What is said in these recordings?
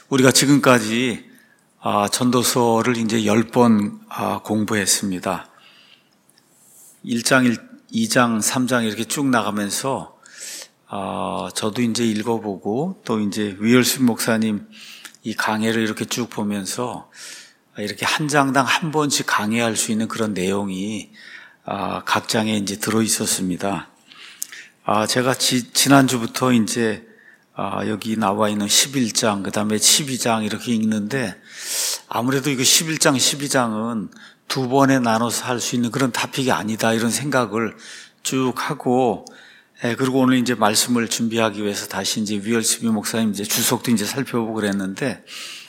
우리가 지금까지 전도서를 이제 10번 공부했습니다. 1장, 2장, 3장 이렇게 쭉 나가면서 저도 이제 읽어보고 또 이제 위얼스 목사님 이 강해를 이렇게 쭉 보면서 이렇게 한 장당 한 번씩 강해할 수 있는 그런 내용이 각 장에 이제 들어 있었습니다. 제가 지난주부터 이제 여기 나와 있는 11장, 그 다음에 12장 이렇게 읽는데 아무래도 이거 11장, 12장은 두 번에 나눠서 할 수 있는 그런 토픽이 아니다 이런 생각을 쭉 하고 그리고 오늘 이제 말씀을 준비하기 위해서 다시 이제 위얼스 목사님 이제 주석도 이제 살펴보고 그랬는데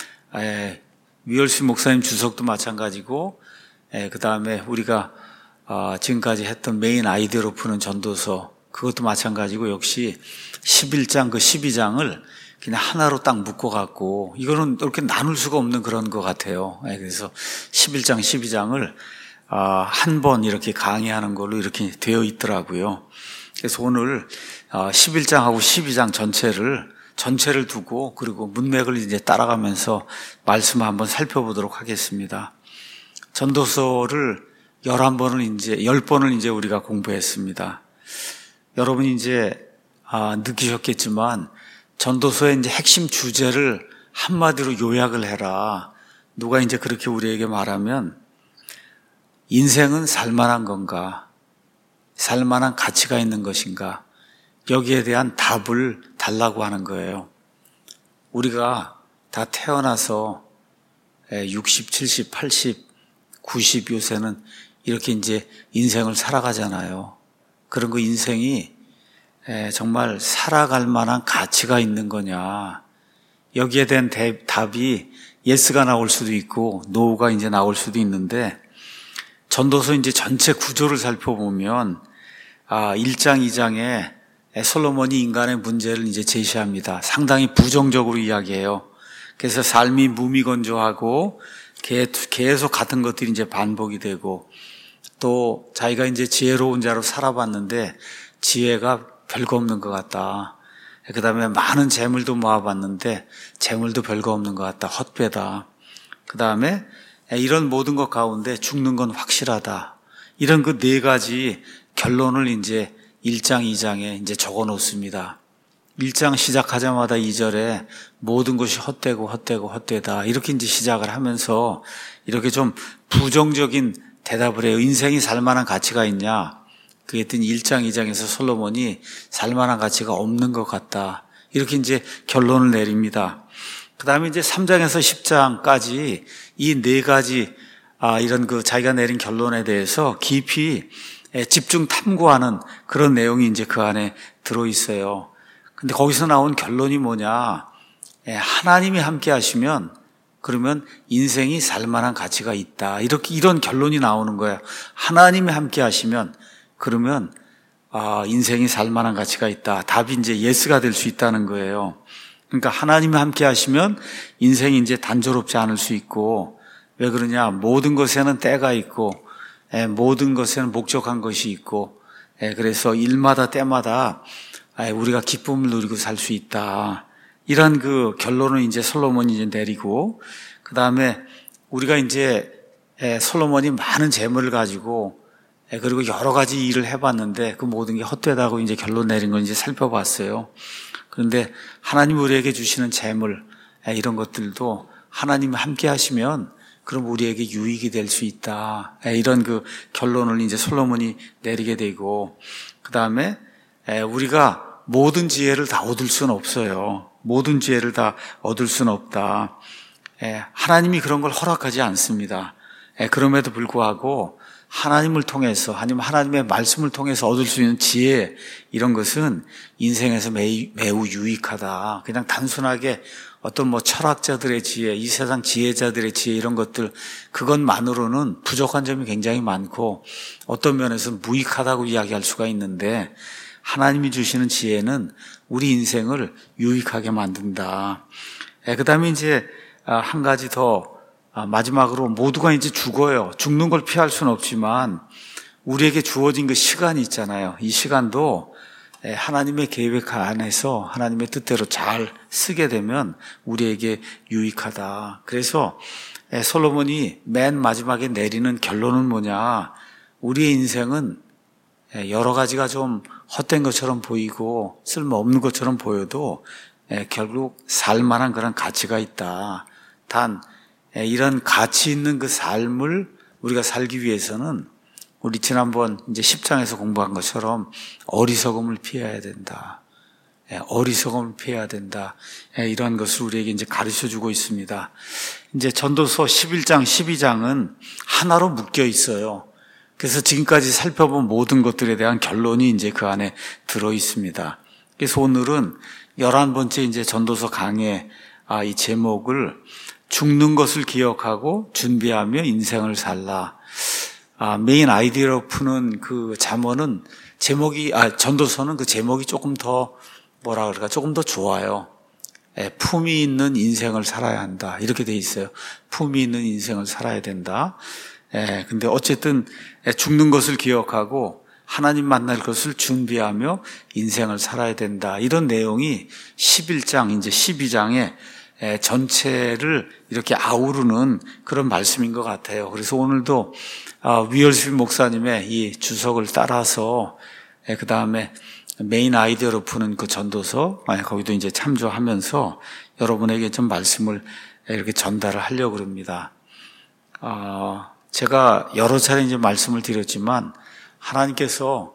위얼스 목사님 주석도 마찬가지고 그 다음에 우리가 지금까지 했던 메인 아이디어로 푸는 전도서 그것도 마찬가지고 역시 11장 그 12장을 그냥 하나로 딱 묶어갖고 이거는 이렇게 나눌 수가 없는 그런 것 같아요. 그래서 11장 12장을 한 번 이렇게 강의하는 걸로 이렇게 되어 있더라고요. 그래서 오늘 11장하고 12장 전체를 두고 그리고 문맥을 이제 따라가면서 말씀을 한번 살펴보도록 하겠습니다. 전도서를 10번을 이제 우리가 공부했습니다. 여러분이 이제 느끼셨겠지만 전도서의 이제 핵심 주제를 한마디로 요약을 해라. 누가 이제 그렇게 우리에게 말하면 인생은 살만한 건가? 살만한 가치가 있는 것인가? 여기에 대한 답을 달라고 하는 거예요. 우리가 다 태어나서 60, 70, 80, 90 요새는 이렇게 이제 인생을 살아가잖아요. 그런 그 인생이 정말 살아갈 만한 가치가 있는 거냐. 여기에 대한 답이 예스가 나올 수도 있고 노가 이제 나올 수도 있는데 전도서 이제 전체 구조를 살펴보면 1장, 2장에 솔로몬이 인간의 문제를 이제 제시합니다. 상당히 부정적으로 이야기해요. 그래서 삶이 무미건조하고 계속 같은 것들이 이제 반복이 되고 또 자기가 이제 지혜로운 자로 살아봤는데 지혜가 별거 없는 것 같다. 그 다음에 많은 재물도 모아봤는데 재물도 별거 없는 것 같다. 헛되다. 그 다음에 이런 모든 것 가운데 죽는 건 확실하다. 이런 그 네 가지 결론을 이제 1장, 2장에 이제 적어 놓습니다. 1장 시작하자마자 2절에 모든 것이 헛되다. 이렇게 이제 시작을 하면서 이렇게 좀 부정적인 대답을 해요. 인생이 살만한 가치가 있냐? 그랬더니 1장, 2장에서 솔로몬이 살만한 가치가 없는 것 같다. 이렇게 이제 결론을 내립니다. 그 다음에 이제 3장에서 10장까지 이 네 가지, 이런 그 자기가 내린 결론에 대해서 깊이 집중 탐구하는 그런 내용이 이제 그 안에 들어있어요. 근데 거기서 나온 결론이 뭐냐? 하나님이 함께 하시면 그러면 인생이 살만한 가치가 있다. 이런 결론이 나오는 거예요. 하나님이 함께 하시면 그러면 인생이 살만한 가치가 있다. 답이 이제 예스가 될 수 있다는 거예요. 그러니까 하나님이 함께 하시면 인생이 이제 단조롭지 않을 수 있고 왜 그러냐? 모든 것에는 때가 있고 모든 것에는 목적한 것이 있고 그래서 일마다 때마다 우리가 기쁨을 누리고 살 수 있다. 이런 그 결론을 이제 솔로몬이 이제 내리고 그 다음에 우리가 이제 솔로몬이 많은 재물을 가지고 그리고 여러 가지 일을 해봤는데 그 모든 게 헛되다고 이제 결론 내린 걸 이제 살펴봤어요. 그런데 하나님 우리에게 주시는 재물 이런 것들도 하나님이 함께 하시면 그럼 우리에게 유익이 될 수 있다. 이런 그 결론을 이제 솔로몬이 내리게 되고 그 다음에 우리가 모든 지혜를 다 얻을 수는 없어요. 모든 지혜를 다 얻을 수는 없다. 하나님이 그런 걸 허락하지 않습니다. 그럼에도 불구하고 하나님을 통해서 아니면 하나님의 말씀을 통해서 얻을 수 있는 지혜 이런 것은 인생에서 매우 유익하다. 그냥 단순하게 어떤 철학자들의 지혜, 이 세상 지혜자들의 지혜 이런 것들 그것만으로는 부족한 점이 굉장히 많고 어떤 면에서는 무익하다고 이야기할 수가 있는데 하나님이 주시는 지혜는 우리 인생을 유익하게 만든다. 그 다음에 이제 한 가지 더 마지막으로 모두가 이제 죽어요. 죽는 걸 피할 수는 없지만 우리에게 주어진 그 시간이 있잖아요. 이 시간도 하나님의 계획 안에서 하나님의 뜻대로 잘 쓰게 되면 우리에게 유익하다. 그래서 솔로몬이 맨 마지막에 내리는 결론은 뭐냐? 우리의 인생은 여러 가지가 좀 헛된 것처럼 보이고 쓸모없는 것처럼 보여도 결국 살만한 그런 가치가 있다. 단 이런 가치 있는 그 삶을 우리가 살기 위해서는 우리 지난번 이제 10장에서 공부한 것처럼 어리석음을 피해야 된다. 어리석음을 피해야 된다. 이러한 것을 우리에게 이제 가르쳐 주고 있습니다. 이제 전도서 11장, 12장은 하나로 묶여 있어요. 그래서 지금까지 살펴본 모든 것들에 대한 결론이 이제 그 안에 들어 있습니다. 그래서 오늘은 11번째 이제 전도서 강의 이 제목을 죽는 것을 기억하고 준비하며 인생을 살라. 메인 아이디어로 푸는 그 잠언은 전도서는 그 제목이 조금 더 조금 더 좋아요. 품이 있는 인생을 살아야 한다. 이렇게 돼 있어요. 품이 있는 인생을 살아야 된다. 근데 어쨌든 죽는 것을 기억하고 하나님 만날 것을 준비하며 인생을 살아야 된다. 이런 내용이 11장, 이제 12장에 전체를 이렇게 아우르는 그런 말씀인 것 같아요. 그래서 오늘도 위얼스비 목사님의 이 주석을 따라서 그 다음에 메인 아이디어로 푸는 그 전도서 거기도 이제 참조하면서 여러분에게 좀 말씀을 이렇게 전달을 하려고 합니다. 제가 여러 차례 이제 말씀을 드렸지만 하나님께서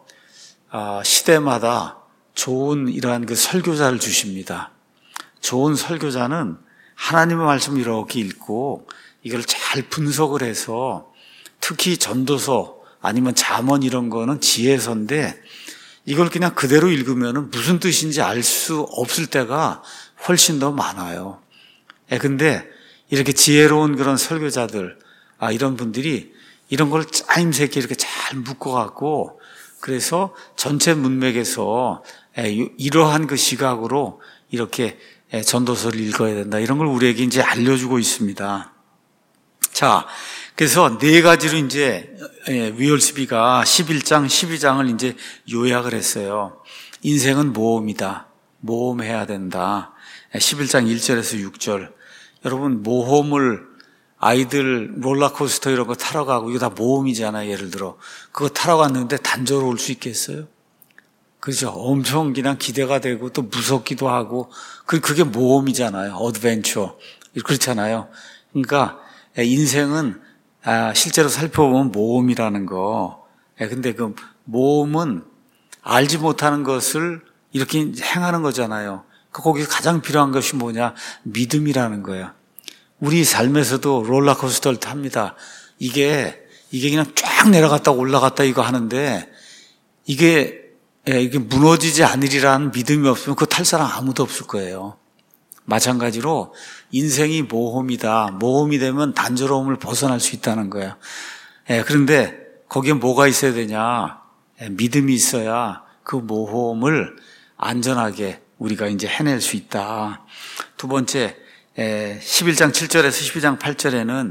시대마다 좋은 이러한 그 설교자를 주십니다. 좋은 설교자는 하나님의 말씀을 이렇게 읽고 이걸 잘 분석을 해서 특히 전도서 아니면 잠언 이런 거는 지혜서인데 이걸 그냥 그대로 읽으면 무슨 뜻인지 알 수 없을 때가 훨씬 더 많아요. 근데 이렇게 지혜로운 그런 설교자들, 이런 분들이 이런 걸 짜임새 있게 이렇게 잘 묶어갖고 그래서 전체 문맥에서 이러한 그 시각으로 이렇게 전도서를 읽어야 된다. 이런 걸 우리에게 이제 알려주고 있습니다. 자, 그래서 네 가지로 이제 위얼스비가 11장, 12장을 이제 요약을 했어요. 인생은 모험이다. 모험해야 된다. 11장 1절에서 6절. 여러분, 모험을 아이들 롤러코스터 이런 거 타러 가고 이거 다 모험이잖아요. 예를 들어. 그거 타러 갔는데 단조로울 수 있겠어요? 그렇죠. 엄청 그냥 기대가 되고 또 무섭기도 하고 그게 모험이잖아요. 어드벤처. 그렇잖아요. 그러니까 인생은 실제로 살펴보면 모험이라는 거. 근데 그 모험은 알지 못하는 것을 이렇게 행하는 거잖아요. 거기서 가장 필요한 것이 뭐냐? 믿음이라는 거예요. 우리 삶에서도 롤러코스터를 탑니다. 이게 그냥 쫙 내려갔다 올라갔다 이거 하는데 이게 무너지지 않으리라는 믿음이 없으면 그거 탈 사람 아무도 없을 거예요. 마찬가지로 인생이 모험이다. 모험이 되면 단조로움을 벗어날 수 있다는 거예요. 그런데 거기에 뭐가 있어야 되냐? 믿음이 있어야 그 모험을 안전하게 우리가 이제 해낼 수 있다. 두 번째, 11장 7절에서 12장 8절에는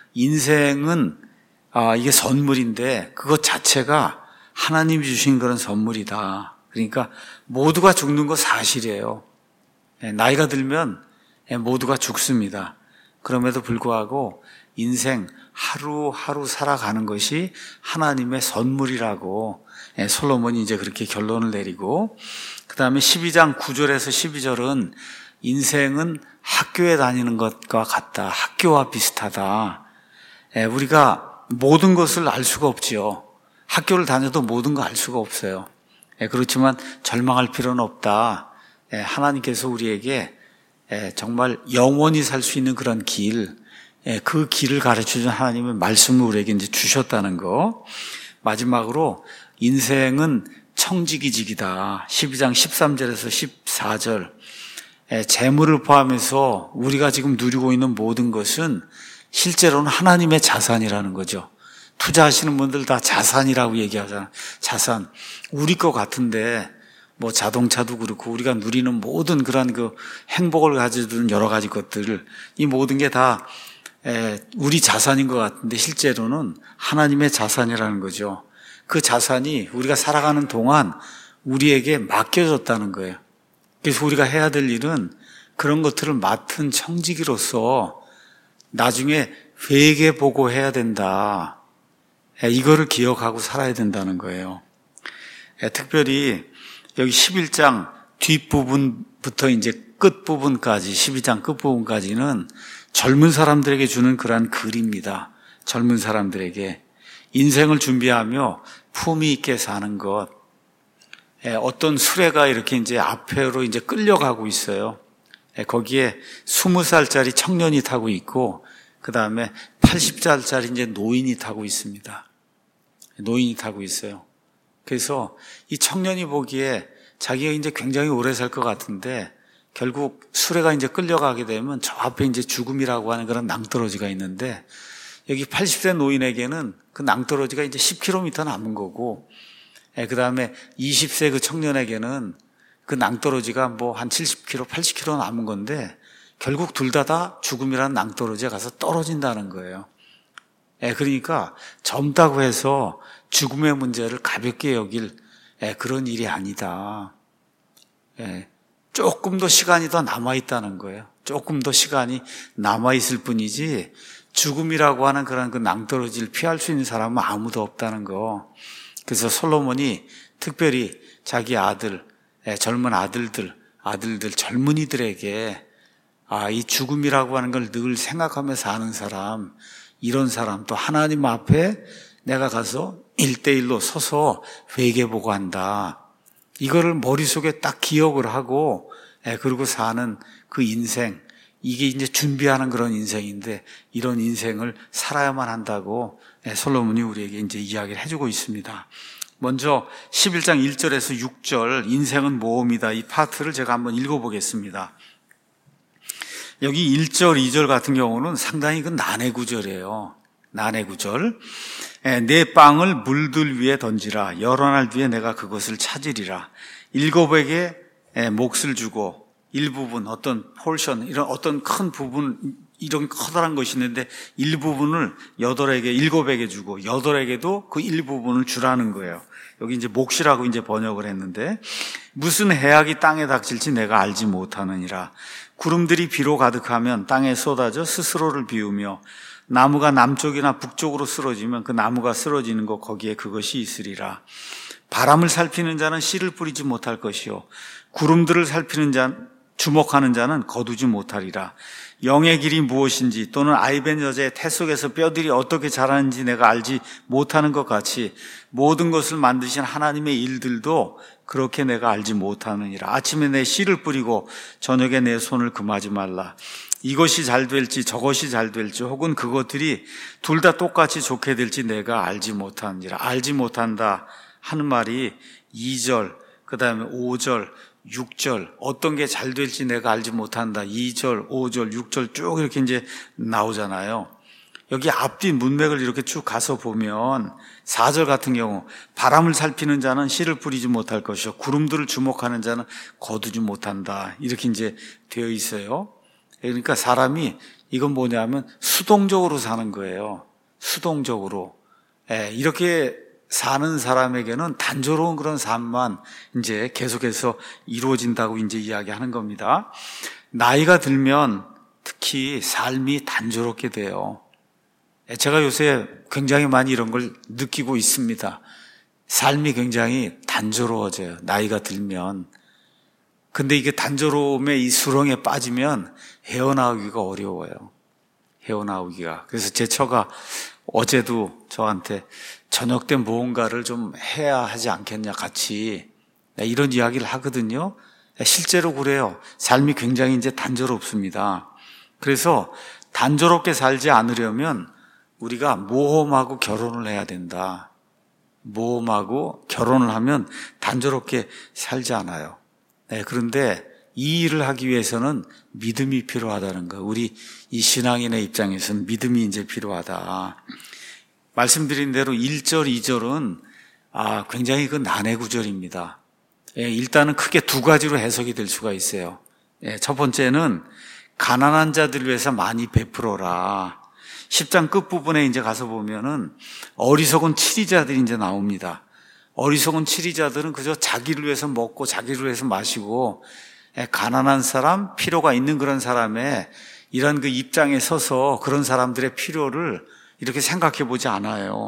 인생은 이게 선물인데 그것 자체가 하나님이 주신 그런 선물이다. 그러니까 모두가 죽는 거 사실이에요. 나이가 들면 모두가 죽습니다. 그럼에도 불구하고 인생 하루하루 살아가는 것이 하나님의 선물이라고 솔로몬이 이제 그렇게 결론을 내리고 그 다음에 12장 9절에서 12절은 인생은 학교에 다니는 것과 같다. 학교와 비슷하다. 우리가 모든 것을 알 수가 없지요. 학교를 다녀도 모든 거 알 수가 없어요. 그렇지만 절망할 필요는 없다. 하나님께서 우리에게 정말 영원히 살 수 있는 그런 길, 그 길을 가르쳐준 하나님의 말씀을 우리에게 이제 주셨다는 거. 마지막으로 인생은 청지기직이다. 12장 13절에서 14절. 재물을 포함해서 우리가 지금 누리고 있는 모든 것은 실제로는 하나님의 자산이라는 거죠. 투자하시는 분들 다 자산이라고 얘기하잖아요. 자산. 우리 거 같은데 뭐 자동차도 그렇고 우리가 누리는 모든 그런 그 행복을 가져주는 여러 가지 것들 이 모든 게 다 우리 자산인 것 같은데 실제로는 하나님의 자산이라는 거죠. 그 자산이 우리가 살아가는 동안 우리에게 맡겨졌다는 거예요. 그래서 우리가 해야 될 일은 그런 것들을 맡은 청지기로서 나중에 회개보고 해야 된다. 이거를 기억하고 살아야 된다는 거예요. 특별히 여기 11장 뒷부분부터 이제 끝부분까지, 12장 끝부분까지는 젊은 사람들에게 주는 그러한 글입니다. 젊은 사람들에게 인생을 준비하며 품위 있게 사는 것. 어떤 수레가 이렇게 이제 앞으로 이제 끌려가고 있어요. 거기에 20살짜리 청년이 타고 있고, 그 다음에 80살짜리 이제 노인이 타고 있습니다. 노인이 타고 있어요. 그래서 이 청년이 보기에 자기가 이제 굉장히 오래 살 것 같은데, 결국 수레가 이제 끌려가게 되면 저 앞에 이제 죽음이라고 하는 그런 낭떠러지가 있는데, 여기 80세 노인에게는 그 낭떠러지가 이제 10km 남은 거고, 그 다음에 20세 그 청년에게는 그 낭떠러지가 뭐 한 70km, 80km 남은 건데, 결국 둘 다 죽음이라는 낭떠러지에 가서 떨어진다는 거예요. 그러니까 젊다고 해서 죽음의 문제를 가볍게 여길 그런 일이 아니다. 조금 더 시간이 더 남아있다는 거예요. 조금 더 시간이 남아있을 뿐이지 죽음이라고 하는 그런 그 낭떠러지를 피할 수 있는 사람은 아무도 없다는 거. 그래서 솔로몬이 특별히 자기 아들, 젊은 아들들, 젊은이들에게 이 죽음이라고 하는 걸 늘 생각하며 사는 사람, 이런 사람, 또 하나님 앞에 내가 가서 1대1로 서서 회개보고 한다. 이거를 머릿속에 딱 기억을 하고, 그리고 사는 그 인생, 이게 이제 준비하는 그런 인생인데, 이런 인생을 살아야만 한다고 솔로몬이 우리에게 이제 이야기를 해주고 있습니다. 먼저 11장 1절에서 6절, 인생은 모험이다. 이 파트를 제가 한번 읽어보겠습니다. 여기 1절, 2절 같은 경우는 상당히 그 난해 구절이에요. 난해 구절. 내 빵을 물들 위에 던지라. 여러 날 뒤에 내가 그것을 찾으리라. 7에게 몫을 주고 일부분, 어떤 폴션, 이런 어떤 큰 부분, 이런 커다란 것이 있는데 일부분을 8에게, 7에게 주고 8에게도 그 일부분을 주라는 거예요. 여기 이제 몫이라고 이제 번역을 했는데, 무슨 해악이 땅에 닥칠지 내가 알지 못하느니라. 구름들이 비로 가득하면 땅에 쏟아져 스스로를 비우며, 나무가 남쪽이나 북쪽으로 쓰러지면 그 나무가 쓰러지는 것, 거기에 그것이 있으리라. 바람을 살피는 자는 씨를 뿌리지 못할 것이요, 구름들을 살피는 자, 주목하는 자는 거두지 못하리라. 영의 길이 무엇인지, 또는 아이벤 여자의 태 속에서 뼈들이 어떻게 자라는지 내가 알지 못하는 것 같이 모든 것을 만드신 하나님의 일들도 그렇게 내가 알지 못하느니라. 아침에 내 씨를 뿌리고 저녁에 내 손을 금하지 말라. 이것이 잘 될지 저것이 잘 될지, 혹은 그것들이 둘 다 똑같이 좋게 될지 내가 알지 못하느니라. 알지 못한다 하는 말이 2절, 그 다음에 5절, 6절, 어떤 게 잘 될지 내가 알지 못한다. 2절, 5절, 6절 쭉 이렇게 이제 나오잖아요. 여기 앞뒤 문맥을 이렇게 쭉 가서 보면 4절 같은 경우, 바람을 살피는 자는 씨를 뿌리지 못할 것이요, 구름들을 주목하는 자는 거두지 못한다. 이렇게 이제 되어 있어요. 그러니까 사람이, 이건 뭐냐면 수동적으로 사는 거예요. 수동적으로. 이렇게 사는 사람에게는 단조로운 그런 삶만 이제 계속해서 이루어진다고 이제 이야기하는 겁니다. 나이가 들면 특히 삶이 단조롭게 돼요. 제가 요새 굉장히 많이 이런 걸 느끼고 있습니다. 삶이 굉장히 단조로워져요, 나이가 들면. 근데 이게 단조로움의 이 수렁에 빠지면 헤어나오기가 어려워요. 헤어나오기가. 그래서 제 처가 어제도 저한테 저녁 때 무언가를 좀 해야 하지 않겠냐, 같이. 이런 이야기를 하거든요. 실제로 그래요. 삶이 굉장히 이제 단조롭습니다. 그래서 단조롭게 살지 않으려면 우리가 모험하고 결혼을 해야 된다. 모험하고 결혼을 하면 단조롭게 살지 않아요. 그런데 이 일을 하기 위해서는 믿음이 필요하다는 거. 우리 이 신앙인의 입장에서는 믿음이 이제 필요하다. 말씀드린 대로 1절, 2절은 굉장히 그 난해 구절입니다. 일단은 크게 두 가지로 해석이 될 수가 있어요. 첫 번째는 가난한 자들을 위해서 많이 베풀어라. 10장 끝부분에 이제 가서 보면은 어리석은 치리자들이 이제 나옵니다. 어리석은 치리자들은 그저 자기를 위해서 먹고 자기를 위해서 마시고 가난한 사람, 필요가 있는 그런 사람의 이런 그 입장에 서서 그런 사람들의 필요를 이렇게 생각해 보지 않아요.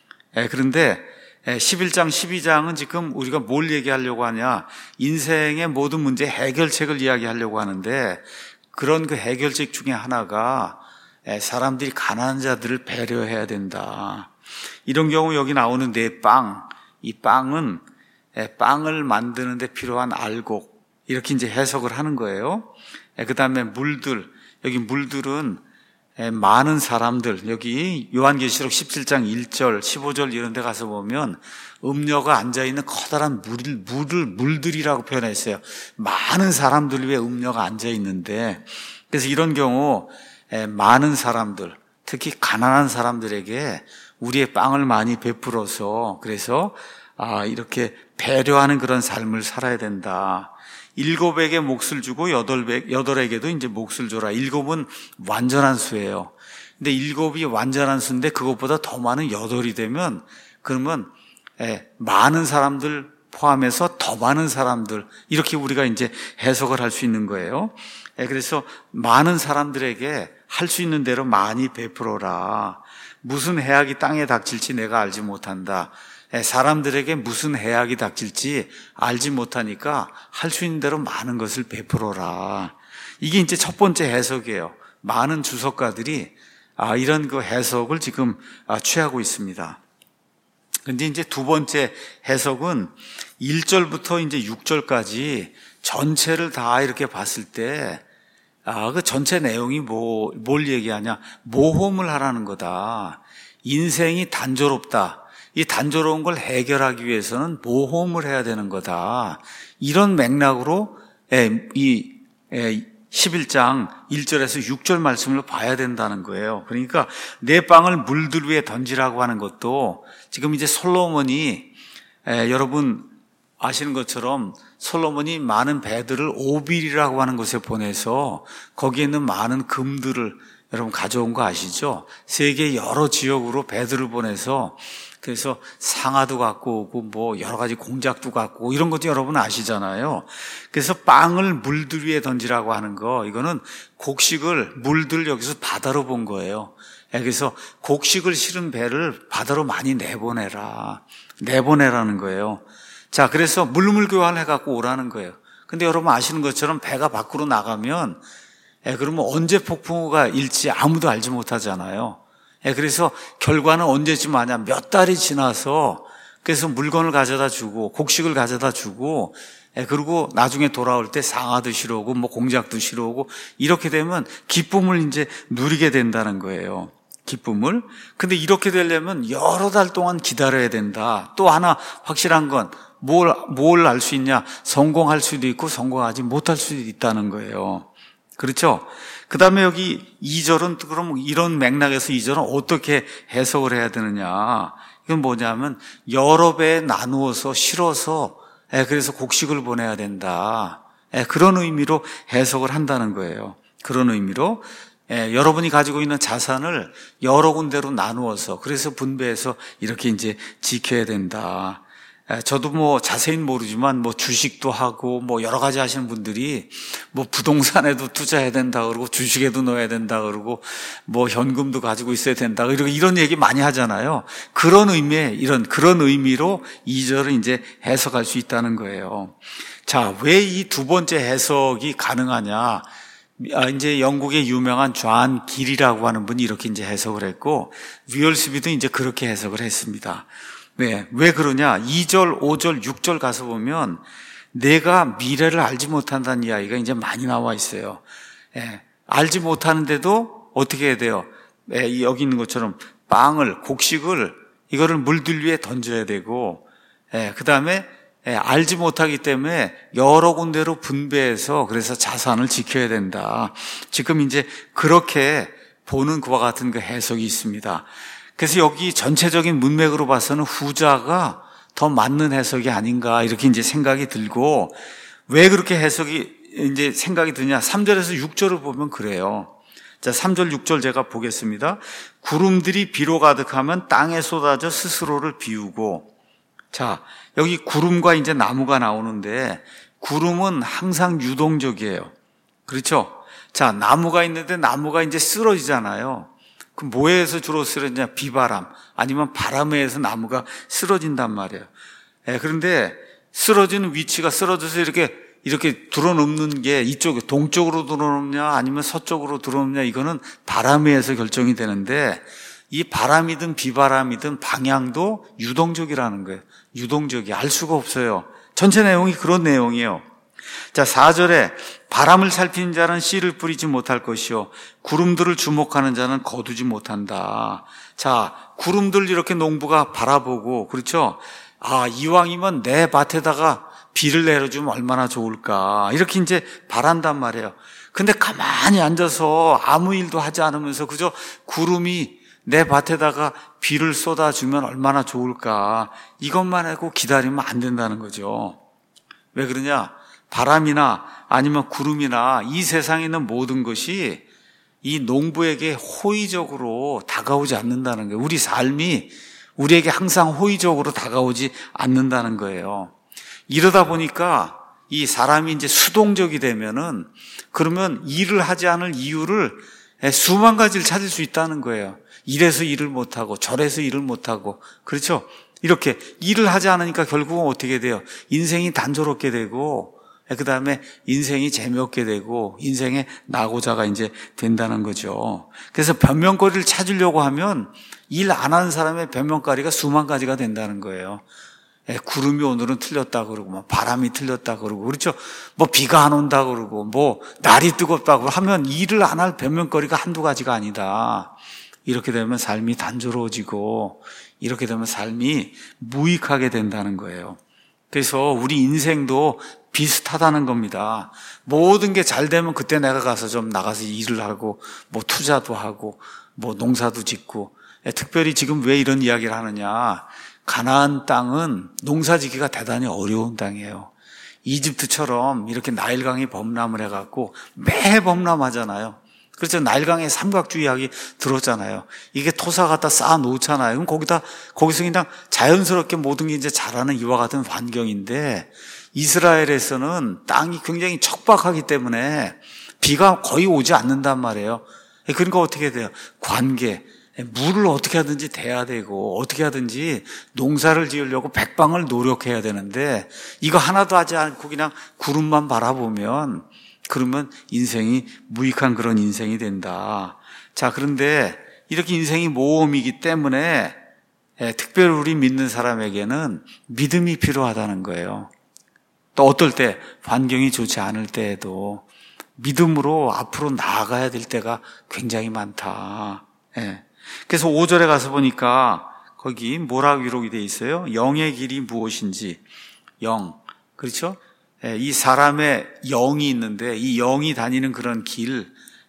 그런데 11장, 12장은 지금 우리가 뭘 얘기하려고 하냐? 인생의 모든 문제 해결책을 이야기하려고 하는데 그런 그 해결책 중에 하나가 사람들이 가난한 자들을 배려해야 된다. 이런 경우 여기 나오는 네 빵, 이 빵은 빵을 만드는 데 필요한 알곡, 이렇게 이제 해석을 하는 거예요. 그 다음에 물들, 여기 물들은 많은 사람들, 여기 요한계시록 17장 1절, 15절 이런 데 가서 보면 음녀가 앉아있는 커다란 물들이라고 표현했어요. 많은 사람들 위에 음녀가 앉아있는데, 그래서 이런 경우 많은 사람들, 특히 가난한 사람들에게 우리의 빵을 많이 베풀어서 그래서 이렇게 배려하는 그런 삶을 살아야 된다. 7에게 몫을 주고 8에게도 이제 몫을 줘라. 7은 완전한 수예요. 근데 7이 완전한 수인데 그것보다 더 많은 8이 되면 그러면 많은 사람들 포함해서 더 많은 사람들, 이렇게 우리가 이제 해석을 할 수 있는 거예요. 그래서 많은 사람들에게 할 수 있는 대로 많이 베풀어라. 무슨 해악이 땅에 닥칠지 내가 알지 못한다. 사람들에게 무슨 해악이 닥칠지 알지 못하니까 할 수 있는 대로 많은 것을 베풀어라. 이게 이제 첫 번째 해석이에요. 많은 주석가들이 이런 그 해석을 지금 취하고 있습니다. 근데 이제 두 번째 해석은 1절부터 이제 6절까지 전체를 다 이렇게 봤을 때 그 전체 내용이 뭘 얘기하냐? 모험을 하라는 거다. 인생이 단조롭다. 이 단조로운 걸 해결하기 위해서는 모험을 해야 되는 거다. 이런 맥락으로 이 11장 1절에서 6절 말씀을 봐야 된다는 거예요. 그러니까 내 빵을 물들 위에 던지라고 하는 것도 지금 이제 솔로몬이 여러분 아시는 것처럼 솔로몬이 많은 배들을 오빌이라고 하는 곳에 보내서 거기에 있는 많은 금들을 여러분 가져온 거 아시죠? 세계 여러 지역으로 배들을 보내서 그래서 상아도 갖고 오고 뭐 여러 가지 공작도 갖고 오고 이런 것도 여러분 아시잖아요. 그래서 빵을 물들 위에 던지라고 하는 거, 이거는 곡식을 물들 여기서 바다로 본 거예요. 그래서 곡식을 실은 배를 바다로 많이 내보내라는 거예요. 자, 그래서 물물 교환을 해갖고 오라는 거예요. 근데 여러분 아시는 것처럼 배가 밖으로 나가면 그러면 언제 폭풍우가 일지 아무도 알지 못하잖아요. 그래서 결과는 언제쯤 하냐? 몇 달이 지나서 그래서 물건을 가져다 주고 곡식을 가져다 주고 그리고 나중에 돌아올 때 상아도 실어오고 뭐 공작도 실어오고 이렇게 되면 기쁨을 이제 누리게 된다는 거예요. 기쁨을. 근데 이렇게 되려면 여러 달 동안 기다려야 된다. 또 하나 확실한 건 뭘 알 수 있냐? 성공할 수도 있고 성공하지 못할 수도 있다는 거예요. 그렇죠? 그 다음에 여기 2절은 그럼 이런 맥락에서 2절은 어떻게 해석을 해야 되느냐? 이건 뭐냐면 여러 배에 나누어서 실어서 그래서 곡식을 보내야 된다. 그런 의미로 해석을 한다는 거예요. 그런 의미로 여러분이 가지고 있는 자산을 여러 군데로 나누어서 그래서 분배해서 이렇게 이제 지켜야 된다. 저도 뭐 자세히는 모르지만 뭐 주식도 하고 뭐 여러 가지 하시는 분들이 뭐 부동산에도 투자해야 된다 그러고 주식에도 넣어야 된다 그러고 뭐 현금도 가지고 있어야 된다 그리고 이런 얘기 많이 하잖아요. 그런 의미로 2절을 이제 해석할 수 있다는 거예요. 자, 왜 이 두 번째 해석이 가능하냐? 이제 영국의 유명한 존 길이라고 하는 분이 이렇게 이제 해석을 했고 위얼스비도 이제 그렇게 해석을 했습니다. 왜 그러냐? 2절, 5절, 6절 가서 보면 내가 미래를 알지 못한다는 이야기가 이제 많이 나와 있어요. 알지 못하는데도 어떻게 해야 돼요? 여기 있는 것처럼 곡식을 이거를 물들 위에 던져야 되고 그 다음에 알지 못하기 때문에 여러 군데로 분배해서 그래서 자산을 지켜야 된다. 지금 이제 그렇게 보는 그와 같은 그 해석이 있습니다. 그래서 여기 전체적인 문맥으로 봐서는 후자가 더 맞는 해석이 아닌가 이렇게 이제 생각이 들고 왜 그렇게 이제 생각이 드냐? 3절에서 6절을 보면 그래요. 자, 3절, 6절 제가 보겠습니다. 구름들이 비로 가득하면 땅에 쏟아져 스스로를 비우고 자, 여기 구름과 이제 나무가 나오는데 구름은 항상 유동적이에요. 그렇죠? 자, 나무가 있는데 나무가 이제 쓰러지잖아요. 그 뭐에 의해서 주로 쓰러지냐? 비바람 아니면 바람에 의해서 나무가 쓰러진단 말이에요. 그런데 쓰러지는 위치가 쓰러져서 이렇게 들어눕는 게 이쪽에 동쪽으로 들어눕냐 아니면 서쪽으로 들어눕냐 이거는 바람에 의해서 결정이 되는데 이 바람이든 비바람이든 방향도 유동적이라는 거예요. 유동적이 알 수가 없어요. 전체 내용이 그런 내용이에요. 자, 4절에 바람을 살피는 자는 씨를 뿌리지 못할 것이요 구름들을 주목하는 자는 거두지 못한다. 자, 구름들 이렇게 농부가 바라보고 그렇죠? 아, 이왕이면 내 밭에다가 비를 내려주면 얼마나 좋을까 이렇게 이제 바란단 말이에요. 근데 가만히 앉아서 아무 일도 하지 않으면서 그저 구름이 내 밭에다가 비를 쏟아주면 얼마나 좋을까 이것만 하고 기다리면 안 된다는 거죠. 왜 그러냐? 바람이나 아니면 구름이나 이 세상에 있는 모든 것이 이 농부에게 호의적으로 다가오지 않는다는 거예요. 우리 삶이 우리에게 항상 호의적으로 다가오지 않는다는 거예요. 이러다 보니까 이 사람이 이제 수동적이 되면은 그러면 일을 하지 않을 이유를 수만 가지를 찾을 수 있다는 거예요. 이래서 일을 못하고 저래서 일을 못하고 그렇죠? 이렇게 일을 하지 않으니까 결국은 어떻게 돼요? 인생이 단조롭게 되고 그 다음에 인생이 재미없게 되고 인생의 낙오자가 이제 된다는 거죠. 그래서 변명거리를 찾으려고 하면 일 안 하는 사람의 변명거리가 수만 가지가 된다는 거예요. 구름이 오늘은 틀렸다 그러고 뭐 바람이 틀렸다 그러고 그렇죠. 뭐 비가 안 온다 그러고 뭐 날이 뜨겁다고 하면 일을 안 할 변명거리가 한두 가지가 아니다. 이렇게 되면 삶이 단조로워지고 이렇게 되면 삶이 무익하게 된다는 거예요. 그래서 우리 인생도 비슷하다는 겁니다. 모든 게 잘 되면 그때 내가 가서 좀 나가서 일을 하고 뭐 투자도 하고 뭐 농사도 짓고 특별히 지금 왜 이런 이야기를 하느냐. 가나안 땅은 농사짓기가 대단히 어려운 땅이에요. 이집트처럼 이렇게 나일강이 범람을 해갖고 매 범람하잖아요. 그렇죠. 나일강의 삼각주 이야기 들었잖아요. 이게 토사 갖다 쌓아 놓잖아요. 그럼 거기서 그냥 자연스럽게 모든 게 이제 자라는 이와 같은 환경인데 이스라엘에서는 땅이 굉장히 척박하기 때문에 비가 거의 오지 않는단 말이에요. 그러니까 어떻게 돼요? 관계. 물을 어떻게 하든지 대야 되고 어떻게 하든지 농사를 지으려고 백방을 노력해야 되는데 이거 하나도 하지 않고 그냥 구름만 바라보면 그러면 인생이 무익한 그런 인생이 된다. 자, 그런데 이렇게 인생이 모험이기 때문에 특별히 우리 믿는 사람에게는 믿음이 필요하다는 거예요. 또 어떨 때 환경이 좋지 않을 때에도 믿음으로 앞으로 나아가야 될 때가 굉장히 많다. 그래서 5절에 가서 보니까 거기 뭐라고 기록이 되어 있어요? 영의 길이 무엇인지. 영. 그렇죠? 이 사람의 영이 있는데 이 영이 다니는 그런 길.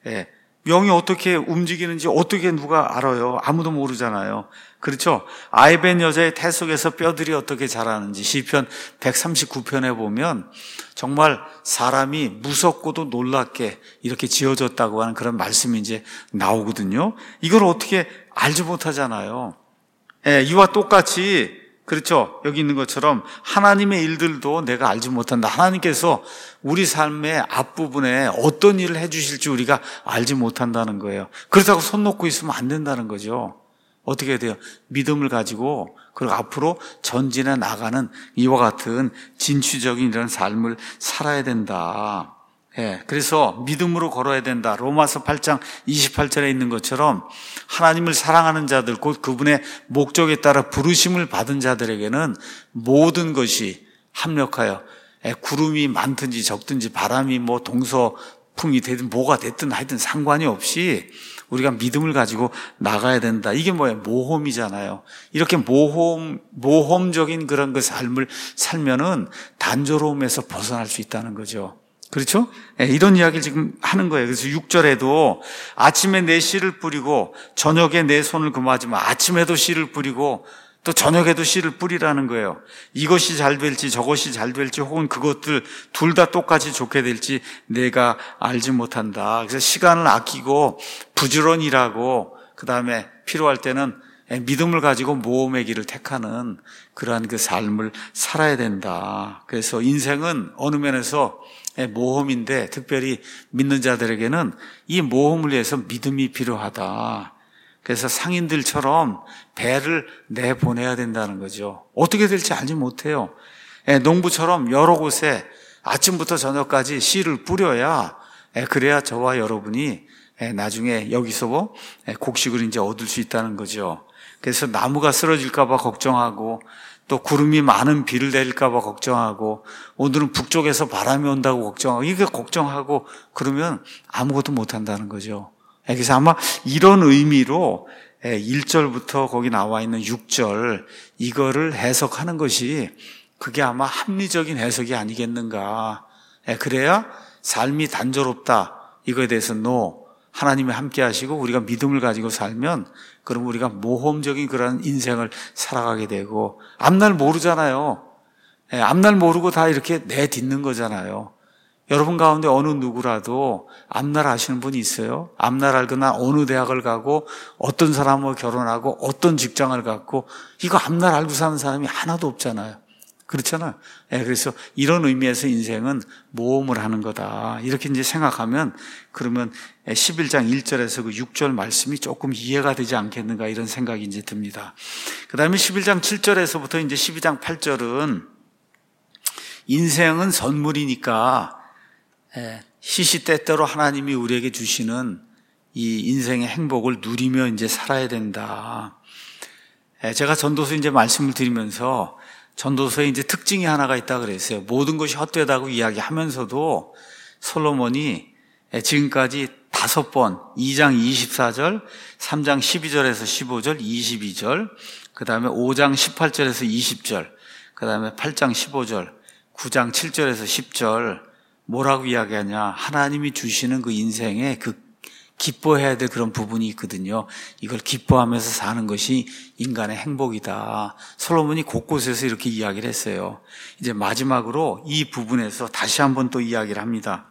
영이 어떻게 움직이는지 어떻게 누가 알아요? 아무도 모르잖아요. 그렇죠? 아이벤 여자의 태 속에서 뼈들이 어떻게 자라는지 시편 139편에 보면 정말 사람이 무섭고도 놀랍게 이렇게 지어졌다고 하는 그런 말씀이 이제 나오거든요. 이걸 어떻게 알지 못하잖아요. 이와 똑같이 그렇죠? 여기 있는 것처럼 하나님의 일들도 내가 알지 못한다. 하나님께서 우리 삶의 앞부분에 어떤 일을 해주실지 우리가 알지 못한다는 거예요. 그렇다고 손 놓고 있으면 안 된다는 거죠. 어떻게 해야 돼요? 믿음을 가지고 그리고 앞으로 전진해 나가는 이와 같은 진취적인 이런 삶을 살아야 된다. 그래서 믿음으로 걸어야 된다. 로마서 8장 28절에 있는 것처럼 하나님을 사랑하는 자들, 곧 그분의 목적에 따라 부르심을 받은 자들에게는 모든 것이 합력하여 구름이 많든지 적든지 바람이 뭐 동서풍이 되든 뭐가 됐든 하여튼 상관이 없이 우리가 믿음을 가지고 나가야 된다. 이게 뭐예요? 모험이잖아요. 이렇게 모험적인 그런 그 삶을 살면은 단조로움에서 벗어날 수 있다는 거죠. 그렇죠? 이런 이야기를 지금 하는 거예요. 그래서 6절에도 아침에 내 씨를 뿌리고 저녁에 내 손을 금하지 마. 아침에도 씨를 뿌리고 또 저녁에도 씨를 뿌리라는 거예요. 이것이 잘 될지 저것이 잘 될지 혹은 그것들 둘 다 똑같이 좋게 될지 내가 알지 못한다. 그래서 시간을 아끼고 부지런히 일하고 그다음에 필요할 때는 믿음을 가지고 모험의 길을 택하는 그러한 그 삶을 살아야 된다. 그래서 인생은 어느 면에서 모험인데 특별히 믿는 자들에게는 이 모험을 위해서 믿음이 필요하다. 그래서 상인들처럼 배를 내보내야 된다는 거죠. 어떻게 될지 알지 못해요. 농부처럼 여러 곳에 아침부터 저녁까지 씨를 뿌려야 그래야 저와 여러분이 나중에 여기서 곡식을 이제 얻을 수 있다는 거죠. 그래서 나무가 쓰러질까 봐 걱정하고 또 구름이 많은 비를 내릴까 봐 걱정하고 오늘은 북쪽에서 바람이 온다고 걱정하고 이게 걱정하고 그러면 아무것도 못 한다는 거죠. 그래서 아마 이런 의미로 1절부터 거기 나와 있는 6절 이거를 해석하는 것이 그게 아마 합리적인 해석이 아니겠는가. 그래야 삶이 단조롭다. 이거에 대해서 하나님이 함께 하시고 우리가 믿음을 가지고 살면 그럼 우리가 모험적인 그런 인생을 살아가게 되고 앞날 모르잖아요. 앞날 모르고 다 이렇게 내딛는 거잖아요. 여러분 가운데 어느 누구라도 앞날 아시는 분이 있어요? 앞날 알거나 어느 대학을 가고 어떤 사람과 결혼하고 어떤 직장을 갖고 이거 앞날 알고 사는 사람이 하나도 없잖아요. 그렇잖아요. 그래서 이런 의미에서 인생은 모험을 하는 거다. 이렇게 이제 생각하면 그러면 11장 1절에서 그 6절 말씀이 조금 이해가 되지 않겠는가 이런 생각이 이제 듭니다. 그 다음에 11장 7절에서부터 이제 12장 8절은 인생은 선물이니까 시시때때로 하나님이 우리에게 주시는 이 인생의 행복을 누리며 이제 살아야 된다. 제가 전도서 이제 말씀을 드리면서 전도서에 이제 특징이 하나가 있다 그랬어요. 모든 것이 헛되다고 이야기하면서도 솔로몬이 지금까지 5번 2장 24절, 3장 12절에서 15절, 22절, 그 다음에 5장 18절에서 20절, 그 다음에 8장 15절, 9장 7절에서 10절 뭐라고 이야기하냐. 하나님이 주시는 그 인생에 그 기뻐해야 될 그런 부분이 있거든요. 이걸 기뻐하면서 사는 것이 인간의 행복이다. 솔로몬이 곳곳에서 이렇게 이야기를 했어요. 이제 마지막으로 이 부분에서 다시 한번 또 이야기를 합니다.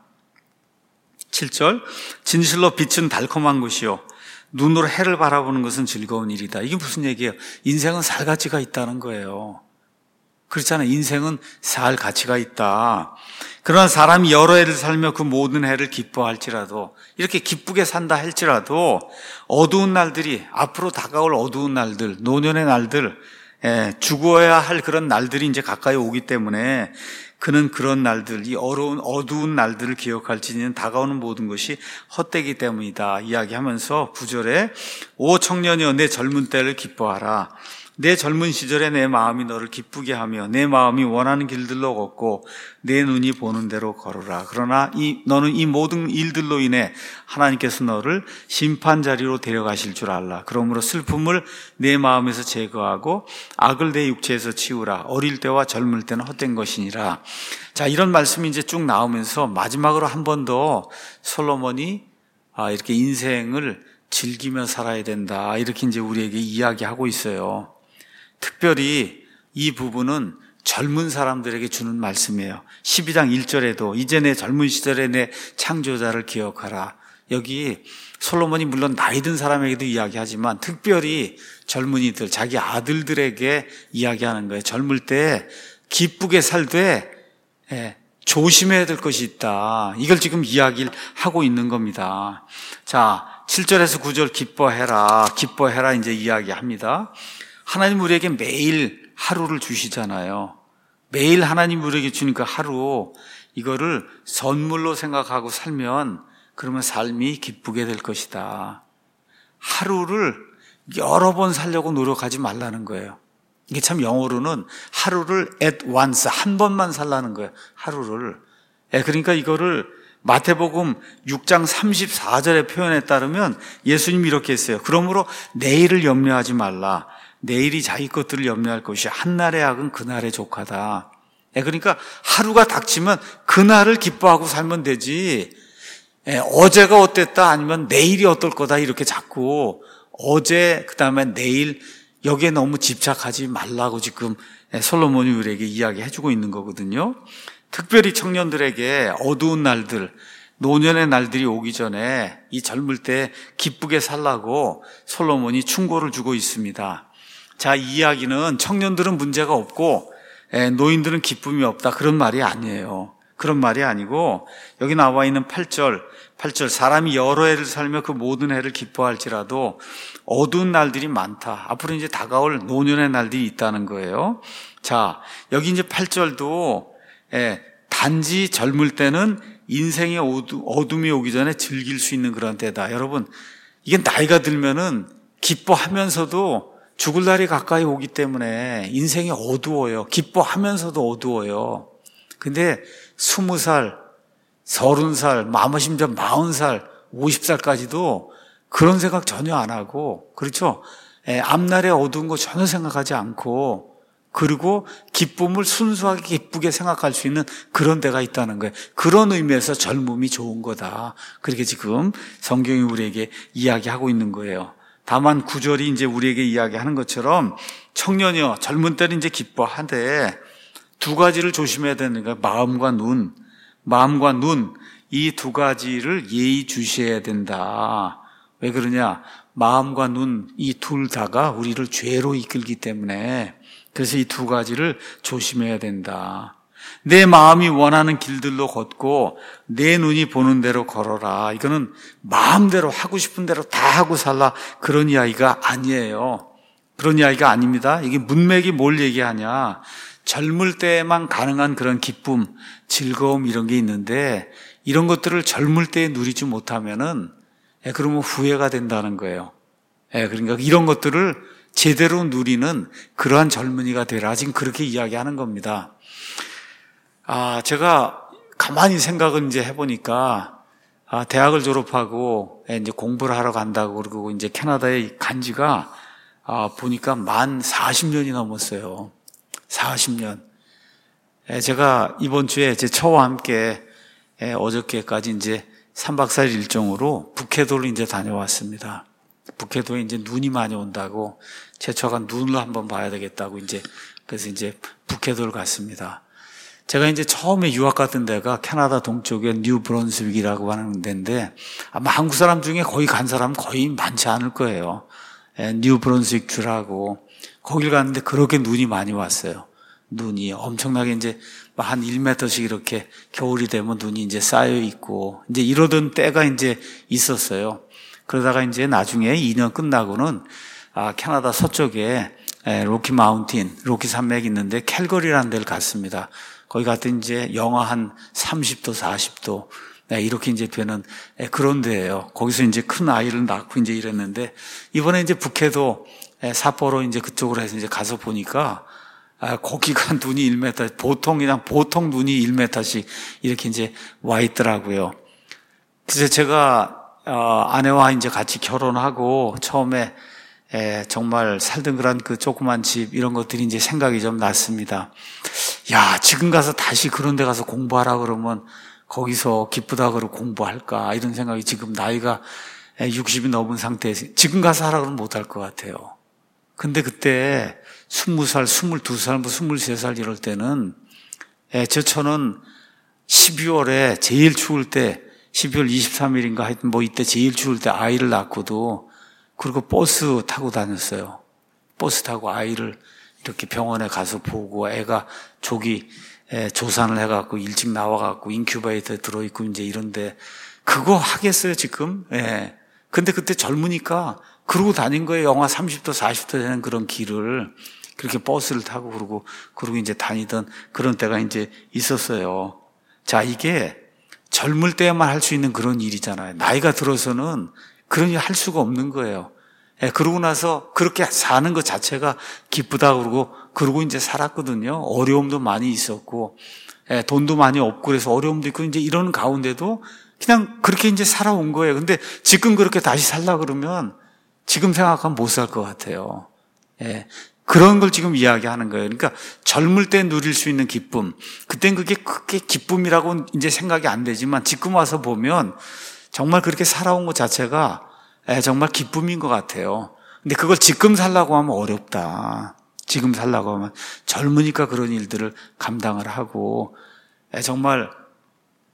7절 진실로 빛은 달콤한 것이요 눈으로 해를 바라보는 것은 즐거운 일이다. 이게 무슨 얘기예요? 인생은 살 가치가 있다는 거예요. 그렇잖아요. 인생은 살 가치가 있다. 그러나 사람이 여러 해를 살며 그 모든 해를 기뻐할지라도 이렇게 기쁘게 산다 할지라도 어두운 날들이 앞으로 다가올 어두운 날들, 노년의 날들, 죽어야 할 그런 날들이 이제 가까이 오기 때문에 그는 그런 날들, 이 어두운 날들을 기억할지는 다가오는 모든 것이 헛되기 때문이다 이야기하면서 9절에 오 청년이여 내 젊은 때를 기뻐하라. 내 젊은 시절에 내 마음이 너를 기쁘게 하며 내 마음이 원하는 길들로 걷고 내 눈이 보는 대로 걸으라. 그러나 너는 이 모든 일들로 인해 하나님께서 너를 심판자리로 데려가실 줄 알라. 그러므로 슬픔을 내 마음에서 제거하고 악을 내 육체에서 치우라. 어릴 때와 젊을 때는 헛된 것이니라. 자, 이런 말씀이 이제 쭉 나오면서 마지막으로 한 번 더 솔로몬이 이렇게 인생을 즐기며 살아야 된다. 이렇게 이제 우리에게 이야기하고 있어요. 특별히 이 부분은 젊은 사람들에게 주는 말씀이에요. 12장 1절에도 이제 내 젊은 시절에 내 창조자를 기억하라. 여기 솔로몬이 물론 나이 든 사람에게도 이야기하지만 특별히 젊은이들, 자기 아들들에게 이야기하는 거예요. 젊을 때 기쁘게 살되 조심해야 될 것이 있다. 이걸 지금 이야기를 하고 있는 겁니다. 자, 7절에서 9절 기뻐해라 이제 이야기합니다. 하나님 우리에게 매일 하루를 주시잖아요. 매일 하나님 우리에게 주는 그 하루, 이거를 선물로 생각하고 살면 그러면 삶이 기쁘게 될 것이다. 하루를 여러 번 살려고 노력하지 말라는 거예요. 이게 참 영어로는 하루를 at once, 한 번만 살라는 거예요. 하루를. 그러니까 이거를 마태복음 6장 34절의 표현에 따르면 예수님이 이렇게 했어요. 그러므로 내일을 염려하지 말라. 내일이 자기 것들을 염려할 것이 한날의 악은 그날의 족하다. 그러니까 하루가 닥치면 그날을 기뻐하고 살면 되지. 어제가 어땠다 아니면 내일이 어떨 거다 이렇게 자꾸 어제 그다음에 내일 여기에 너무 집착하지 말라고 지금 솔로몬이 우리에게 이야기해주고 있는 거거든요. 특별히 청년들에게 어두운 날들, 노년의 날들이 오기 전에 이 젊을 때 기쁘게 살라고 솔로몬이 충고를 주고 있습니다. 자, 이 이야기는 청년들은 문제가 없고 노인들은 기쁨이 없다, 그런 말이 아니에요. 그런 말이 아니고 여기 나와 있는 8절 사람이 여러 해를 살며 그 모든 해를 기뻐할지라도 어두운 날들이 많다. 앞으로 이제 다가올 노년의 날들이 있다는 거예요. 자, 여기 이제 8절도 단지 젊을 때는 인생의 어둠이 오기 전에 즐길 수 있는 그런 때다. 여러분, 이게 나이가 들면은 기뻐하면서도 죽을 날이 가까이 오기 때문에 인생이 어두워요. 기뻐하면서도 어두워요. 근데 20살, 30살, 마무심전 40살, 50살까지도 그런 생각 전혀 안 하고, 그렇죠? 앞날에 어두운 거 전혀 생각하지 않고, 그리고 기쁨을 순수하게 기쁘게 생각할 수 있는 그런 때가 있다는 거예요. 그런 의미에서 젊음이 좋은 거다. 그렇게 지금 성경이 우리에게 이야기하고 있는 거예요. 다만 9절이 이제 우리에게 이야기하는 것처럼 청년이여 젊은 때는 이제 기뻐하되 두 가지를 조심해야 되는 거예요. 마음과 눈 이 두 가지를 예의주시해야 된다. 왜 그러냐? 마음과 눈 이 둘 다가 우리를 죄로 이끌기 때문에 그래서 이 두 가지를 조심해야 된다. 내 마음이 원하는 길들로 걷고 내 눈이 보는 대로 걸어라. 이거는 마음대로 하고 싶은 대로 다 하고 살라, 그런 이야기가 아니에요. 그런 이야기가 아닙니다. 이게 문맥이 뭘 얘기하냐? 젊을 때만 가능한 그런 기쁨, 즐거움 이런 게 있는데 이런 것들을 젊을 때 누리지 못하면은 그러면 후회가 된다는 거예요. 그러니까 이런 것들을 제대로 누리는 그러한 젊은이가 되라, 지금 그렇게 이야기하는 겁니다. 제가 가만히 생각을 이제 해보니까, 대학을 졸업하고 이제 공부를 하러 간다고 그러고 이제 캐나다에 간 지가, 보니까 만 40년이 넘었어요. 40년. 제가 이번 주에 제 처와 함께 어저께까지 이제 3박 4일 일정으로 북해도를 이제 다녀왔습니다. 북해도에 이제 눈이 많이 온다고 제 처가 눈을 한번 봐야 되겠다고 그래서 이제 북해도를 갔습니다. 제가 이제 처음에 유학 갔던 데가 캐나다 동쪽의 뉴 브런스윅이라고 하는 데인데 아마 한국 사람 중에 거기 간 사람은 거의 많지 않을 거예요. 뉴 브런스윅 주라고 거길 갔는데 그렇게 눈이 많이 왔어요. 눈이 엄청나게 이제 한 1m씩 이렇게 겨울이 되면 눈이 이제 쌓여 있고 이제 이러던 때가 이제 있었어요. 그러다가 이제 나중에 2년 끝나고는 캐나다 서쪽에 로키 마운틴, 로키 산맥이 있는데 캘거리라는 데를 갔습니다. 거기 갔더니 이제 영하 한 30도, 40도 이렇게 이제 되는 그런 데예요. 거기서 이제 큰 아이를 낳고 이제 이랬는데 이번에 이제 북해도 삿포로 이제 그쪽으로 해서 이제 가서 보니까 거기가 눈이 1m, 보통 눈이 1m씩 이렇게 이제 와 있더라고요. 그래서 제가 아내와 이제 같이 결혼하고 처음에 정말 살던 그런 그 조그만 집 이런 것들이 이제 생각이 좀 났습니다. 야, 지금 가서 다시 그런 데 가서 공부하라 그러면 거기서 기쁘다 그러고 공부할까 이런 생각이 지금 나이가 60이 넘은 상태에서 지금 가서 하라 그러면 못할 것 같아요. 근데 그때 20살, 22살, 23살 이럴 때는 제 처는 12월에 제일 추울 때 12월 23일인가 하여튼 이때 제일 추울 때 아이를 낳고도 그리고 버스 타고 다녔어요. 버스 타고 아이를 이렇게 병원에 가서 보고 애가 조산을 해갖고 일찍 나와갖고 인큐베이터에 들어있고 이제 이런데 그거 하겠어요 지금? 근데 그때 젊으니까 그러고 다닌 거예요. 영하 30도 40도 되는 그런 길을 그렇게 버스를 타고 그러고 이제 다니던 그런 때가 이제 있었어요. 자, 이게 젊을 때만 할 수 있는 그런 일이잖아요. 나이가 들어서는 그런 일 할 수가 없는 거예요. 그러고 나서 그렇게 사는 것 자체가 기쁘다 그러고 이제 살았거든요. 어려움도 많이 있었고, 돈도 많이 없고 그래서 어려움도 있고 이제 이런 가운데도 그냥 그렇게 이제 살아온 거예요. 근데 지금 그렇게 다시 살라 그러면 지금 생각하면 못 살 것 같아요. 그런 걸 지금 이야기하는 거예요. 그러니까 젊을 때 누릴 수 있는 기쁨. 그땐 그게 크게 기쁨이라고 이제 생각이 안 되지만 지금 와서 보면 정말 그렇게 살아온 것 자체가 정말 기쁨인 것 같아요. 근데 그걸 지금 살라고 하면 어렵다. 지금 살라고 하면 젊으니까 그런 일들을 감당을 하고 정말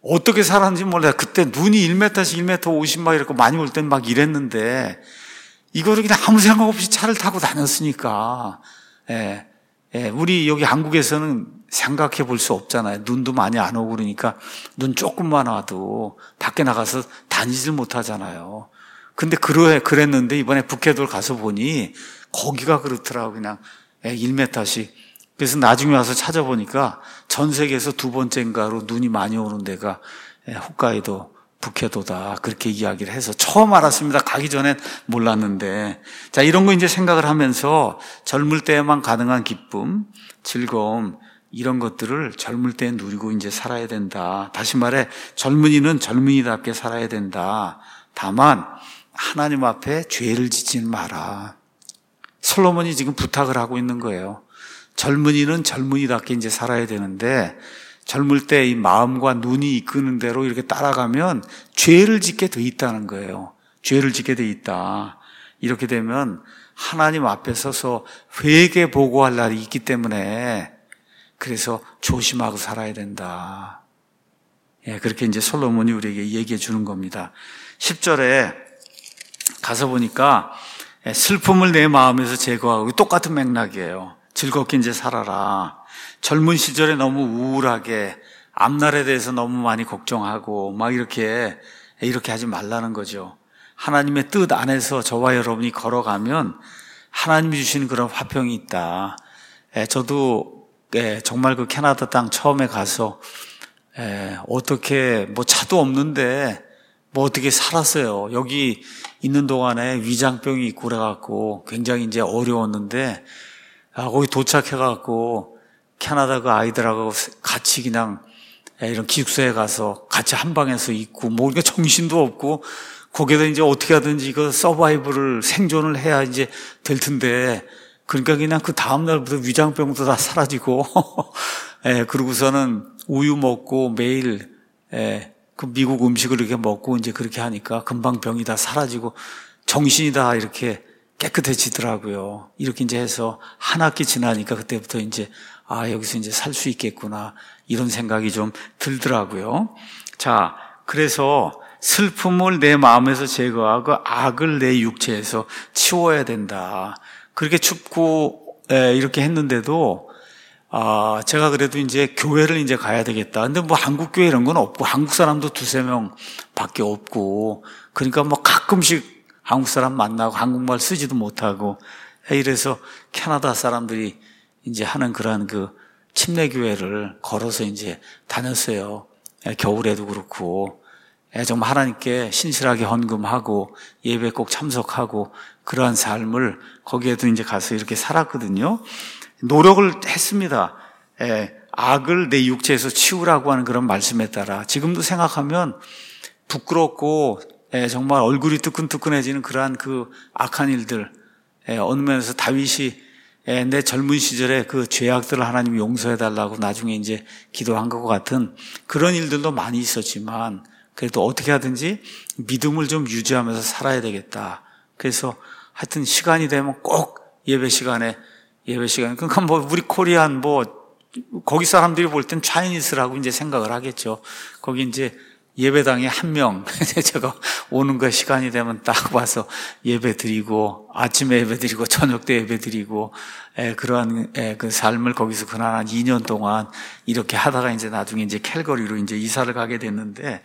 어떻게 살았는지 몰라요. 그때 눈이 1m씩 1m 50 막 이렇게 많이 올 땐 막 이랬는데 이거를 그냥 아무 생각 없이 차를 타고 다녔으니까. 우리 여기 한국에서는 생각해 볼 수 없잖아요. 눈도 많이 안 오고 그러니까 눈 조금만 와도 밖에 나가서 다니질 못하잖아요. 근데 그랬는데 이번에 북해돌 가서 보니 거기가 그렇더라고. 그냥 1m씩. 그래서 나중에 와서 찾아보니까 전 세계에서 두 번째인가로 눈이 많이 오는 데가 홋카이도 북해도다. 그렇게 이야기를 해서 처음 알았습니다. 가기 전엔 몰랐는데. 자, 이런 거 이제 생각을 하면서 젊을 때에만 가능한 기쁨, 즐거움, 이런 것들을 젊을 때 누리고 이제 살아야 된다. 다시 말해, 젊은이는 젊은이답게 살아야 된다. 다만, 하나님 앞에 죄를 짓지 마라. 솔로몬이 지금 부탁을 하고 있는 거예요. 젊은이는 젊은이답게 이제 살아야 되는데, 젊을 때 이 마음과 눈이 이끄는 대로 이렇게 따라가면 죄를 짓게 돼 있다는 거예요. 죄를 짓게 돼 있다. 이렇게 되면 하나님 앞에 서서 회개 보고할 날이 있기 때문에 그래서 조심하고 살아야 된다. 그렇게 이제 솔로몬이 우리에게 얘기해 주는 겁니다. 10절에 가서 보니까 슬픔을 내 마음에서 제거하고 똑같은 맥락이에요. 즐겁게 이제 살아라. 젊은 시절에 너무 우울하게 앞날에 대해서 너무 많이 걱정하고 막 이렇게 하지 말라는 거죠. 하나님의 뜻 안에서 저와 여러분이 걸어가면 하나님이 주시는 그런 화평이 있다. 저도 정말 그 캐나다 땅 처음에 가서 어떻게 뭐 차도 없는데 뭐 어떻게 살았어요. 여기 있는 동안에 위장병이 있고 그래갖고 굉장히 이제 어려웠는데 거기 도착해갖고 캐나다 그 아이들하고 같이 그냥 이런 기숙사에 가서 같이 한 방에서 있고 뭐 그러니까 정신도 없고 거기에다 이제 어떻게 하든지 이거 서바이벌을 생존을 해야 이제 될 텐데 그러니까 그냥 그 다음 날부터 위장병도 다 사라지고 그러고서는 우유 먹고 매일 그 미국 음식을 이렇게 먹고 이제 그렇게 하니까 금방 병이 다 사라지고 정신이 다 이렇게 깨끗해지더라고요. 이렇게 이제 해서 한 학기 지나니까 그때부터 이제 여기서 이제 살 수 있겠구나 이런 생각이 좀 들더라고요. 자, 그래서 슬픔을 내 마음에서 제거하고 악을 내 육체에서 치워야 된다. 그렇게 춥고 이렇게 했는데도 제가 그래도 이제 교회를 이제 가야 되겠다. 근데 뭐 한국 교회 이런 건 없고 한국 사람도 두세 명밖에 없고 그러니까 뭐 가끔씩 한국 사람 만나고 한국말 쓰지도 못하고 이래서 캐나다 사람들이 이제 하는 그런 그 침례교회를 걸어서 이제 다녔어요. 겨울에도 그렇고 정말 하나님께 신실하게 헌금하고 예배 꼭 참석하고 그러한 삶을 거기에도 이제 가서 이렇게 살았거든요. 노력을 했습니다. 악을 내 육체에서 치우라고 하는 그런 말씀에 따라 지금도 생각하면 부끄럽고 정말 얼굴이 뜨끈뜨끈해지는 그러한 그 악한 일들 어느 면에서 다윗이 내 젊은 시절에 그 죄악들을 하나님이 용서해달라고 나중에 이제 기도한 것 같은 그런 일들도 많이 있었지만 그래도 어떻게 하든지 믿음을 좀 유지하면서 살아야 되겠다. 그래서 하여튼 시간이 되면 꼭 예배 시간에 그러니까 뭐 우리 코리안 뭐 거기 사람들이 볼 땐 차이니스라고 이제 생각을 하겠죠. 거기 이제 예배당에 한 명 제가 오는 거 시간이 되면 딱 와서 예배 드리고 아침에 예배 드리고 저녁 때 예배 드리고 그러한 그 삶을 거기서 그날 한 2년 동안 이렇게 하다가 이제 나중에 이제 캘거리로 이제 이사를 가게 됐는데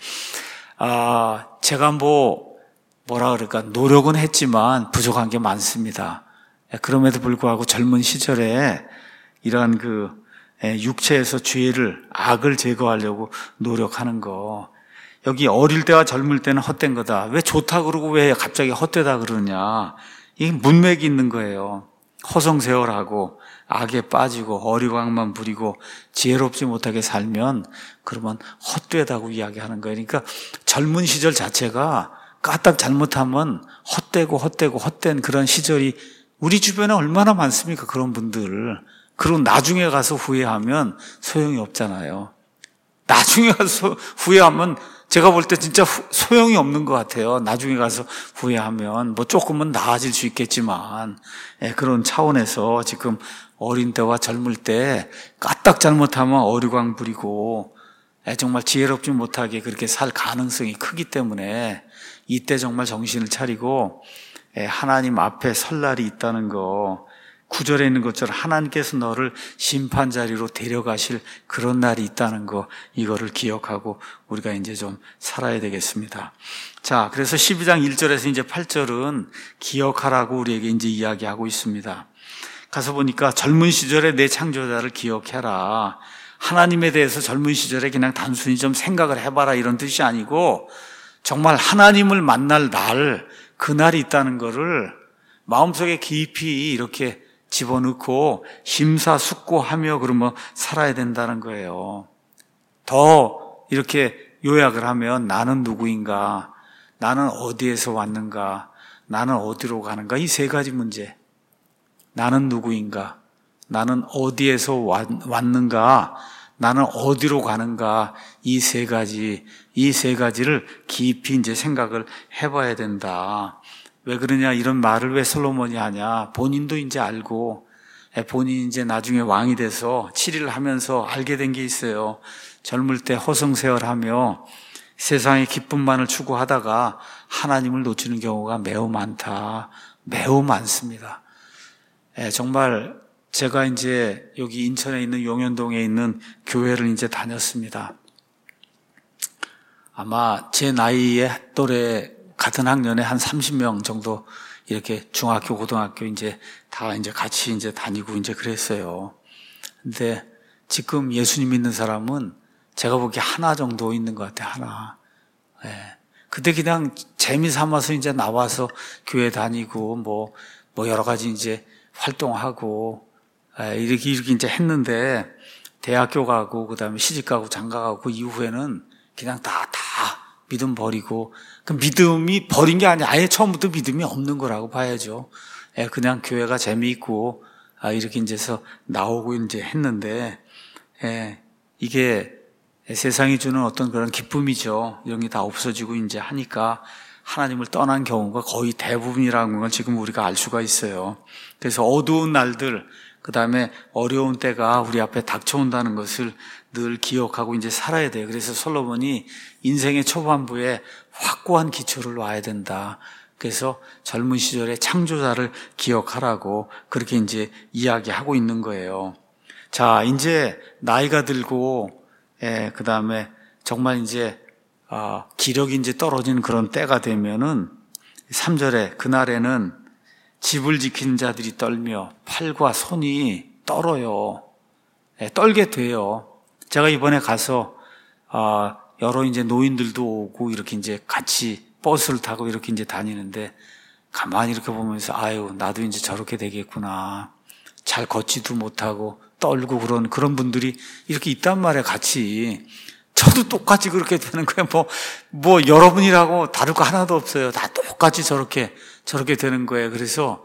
제가 뭐라 그럴까 노력은 했지만 부족한 게 많습니다. 그럼에도 불구하고 젊은 시절에 이러한 그 육체에서 악을 제거하려고 노력하는 거 여기 어릴 때와 젊을 때는 헛된 거다. 왜 좋다 그러고 왜 갑자기 헛되다 그러냐. 이게 문맥이 있는 거예요. 허송세월하고 악에 빠지고 어리광만 부리고 지혜롭지 못하게 살면 그러면 헛되다고 이야기하는 거예요. 그러니까 젊은 시절 자체가 까딱 잘못하면 헛된 그런 시절이 우리 주변에 얼마나 많습니까? 그런 분들. 그리고 나중에 가서 후회하면 소용이 없잖아요. 나중에 가서 후회하면 제가 볼 때 진짜 소용이 없는 것 같아요. 나중에 가서 후회하면 뭐 조금은 나아질 수 있겠지만 그런 차원에서 지금 어린 때와 젊을 때 까딱 잘못하면 어리광 부리고 정말 지혜롭지 못하게 그렇게 살 가능성이 크기 때문에 이때 정말 정신을 차리고 하나님 앞에 설 날이 있다는 거, 9절에 있는 것처럼 하나님께서 너를 심판자리로 데려가실 그런 날이 있다는 거, 이거를 기억하고 우리가 이제 좀 살아야 되겠습니다. 자, 그래서 12장 1절에서 이제 8절은 기억하라고 우리에게 이제 이야기하고 있습니다. 가서 보니까 젊은 시절에 내 창조자를 기억해라. 하나님에 대해서 젊은 시절에 그냥 단순히 좀 생각을 해봐라 이런 뜻이 아니고 정말 하나님을 만날 날, 그날이 있다는 거를 마음속에 깊이 이렇게 집어넣고 심사숙고하며 그러면 살아야 된다는 거예요. 더 이렇게 요약을 하면 나는 누구인가, 나는 어디에서 왔는가, 나는 어디로 가는가, 이 세 가지 문제. 나는 누구인가, 나는 어디에서 왔는가, 나는 어디로 가는가, 이 세 가지를 깊이 이제 생각을 해봐야 된다. 왜 그러냐, 이런 말을 왜 솔로몬이 하냐, 본인도 이제 알고, 본인이 이제 나중에 왕이 돼서 7일 하면서 알게 된 게 있어요. 젊을 때 허송세월하며 세상의 기쁨만을 추구하다가 하나님을 놓치는 경우가 매우 많다. 매우 많습니다. 정말 제가 이제 여기 인천에 있는 용현동에 있는 교회를 이제 다녔습니다. 아마 제 나이에 또래 같은 학년에 한 30명 정도 이렇게 중학교, 고등학교 이제 다 이제 같이 이제 다니고 이제 그랬어요. 근데 지금 예수님 믿는 사람은 제가 보기에 하나 정도 있는 것 같아요. 하나. 그때 그냥 재미 삼아서 이제 나와서 교회 다니고 뭐 여러 가지 이제 활동하고 이렇게 이제 했는데 대학교 가고 그다음에 시집 가고 장가 가고 그 이후에는 그냥 다 믿음 버리고 그 믿음이 버린 게 아니라 아예 처음부터 믿음이 없는 거라고 봐야죠. 그냥 교회가 재미있고 이렇게 이제서 나오고 이제 했는데 이게 세상이 주는 어떤 그런 기쁨이죠. 이런 게 다 없어지고 이제 하니까 하나님을 떠난 경우가 거의 대부분이라는 걸 지금 우리가 알 수가 있어요. 그래서 어두운 날들, 그 다음에 어려운 때가 우리 앞에 닥쳐온다는 것을 늘 기억하고 이제 살아야 돼요. 그래서 솔로몬이 인생의 초반부에 확고한 기초를 놔야 된다. 그래서 젊은 시절에 창조자를 기억하라고 그렇게 이제 이야기하고 있는 거예요. 자, 이제 나이가 들고, 그 다음에 정말 이제 기력이 이제 떨어지는 그런 때가 되면은 3절에 그날에는 집을 지키는 자들이 떨며 팔과 손이 떨어요. 떨게 돼요. 제가 이번에 가서 여러 이제 노인들도 오고 이렇게 이제 같이 버스를 타고 이렇게 이제 다니는데 가만히 이렇게 보면서 아유, 나도 이제 저렇게 되겠구나. 잘 걷지도 못하고 떨고 그런 분들이 이렇게 있단 말이에요, 같이. 저도 똑같이 그렇게 되는 거예요. 뭐 여러분이라고 다를 거 하나도 없어요. 다 똑같이 저렇게 되는 거예요. 그래서,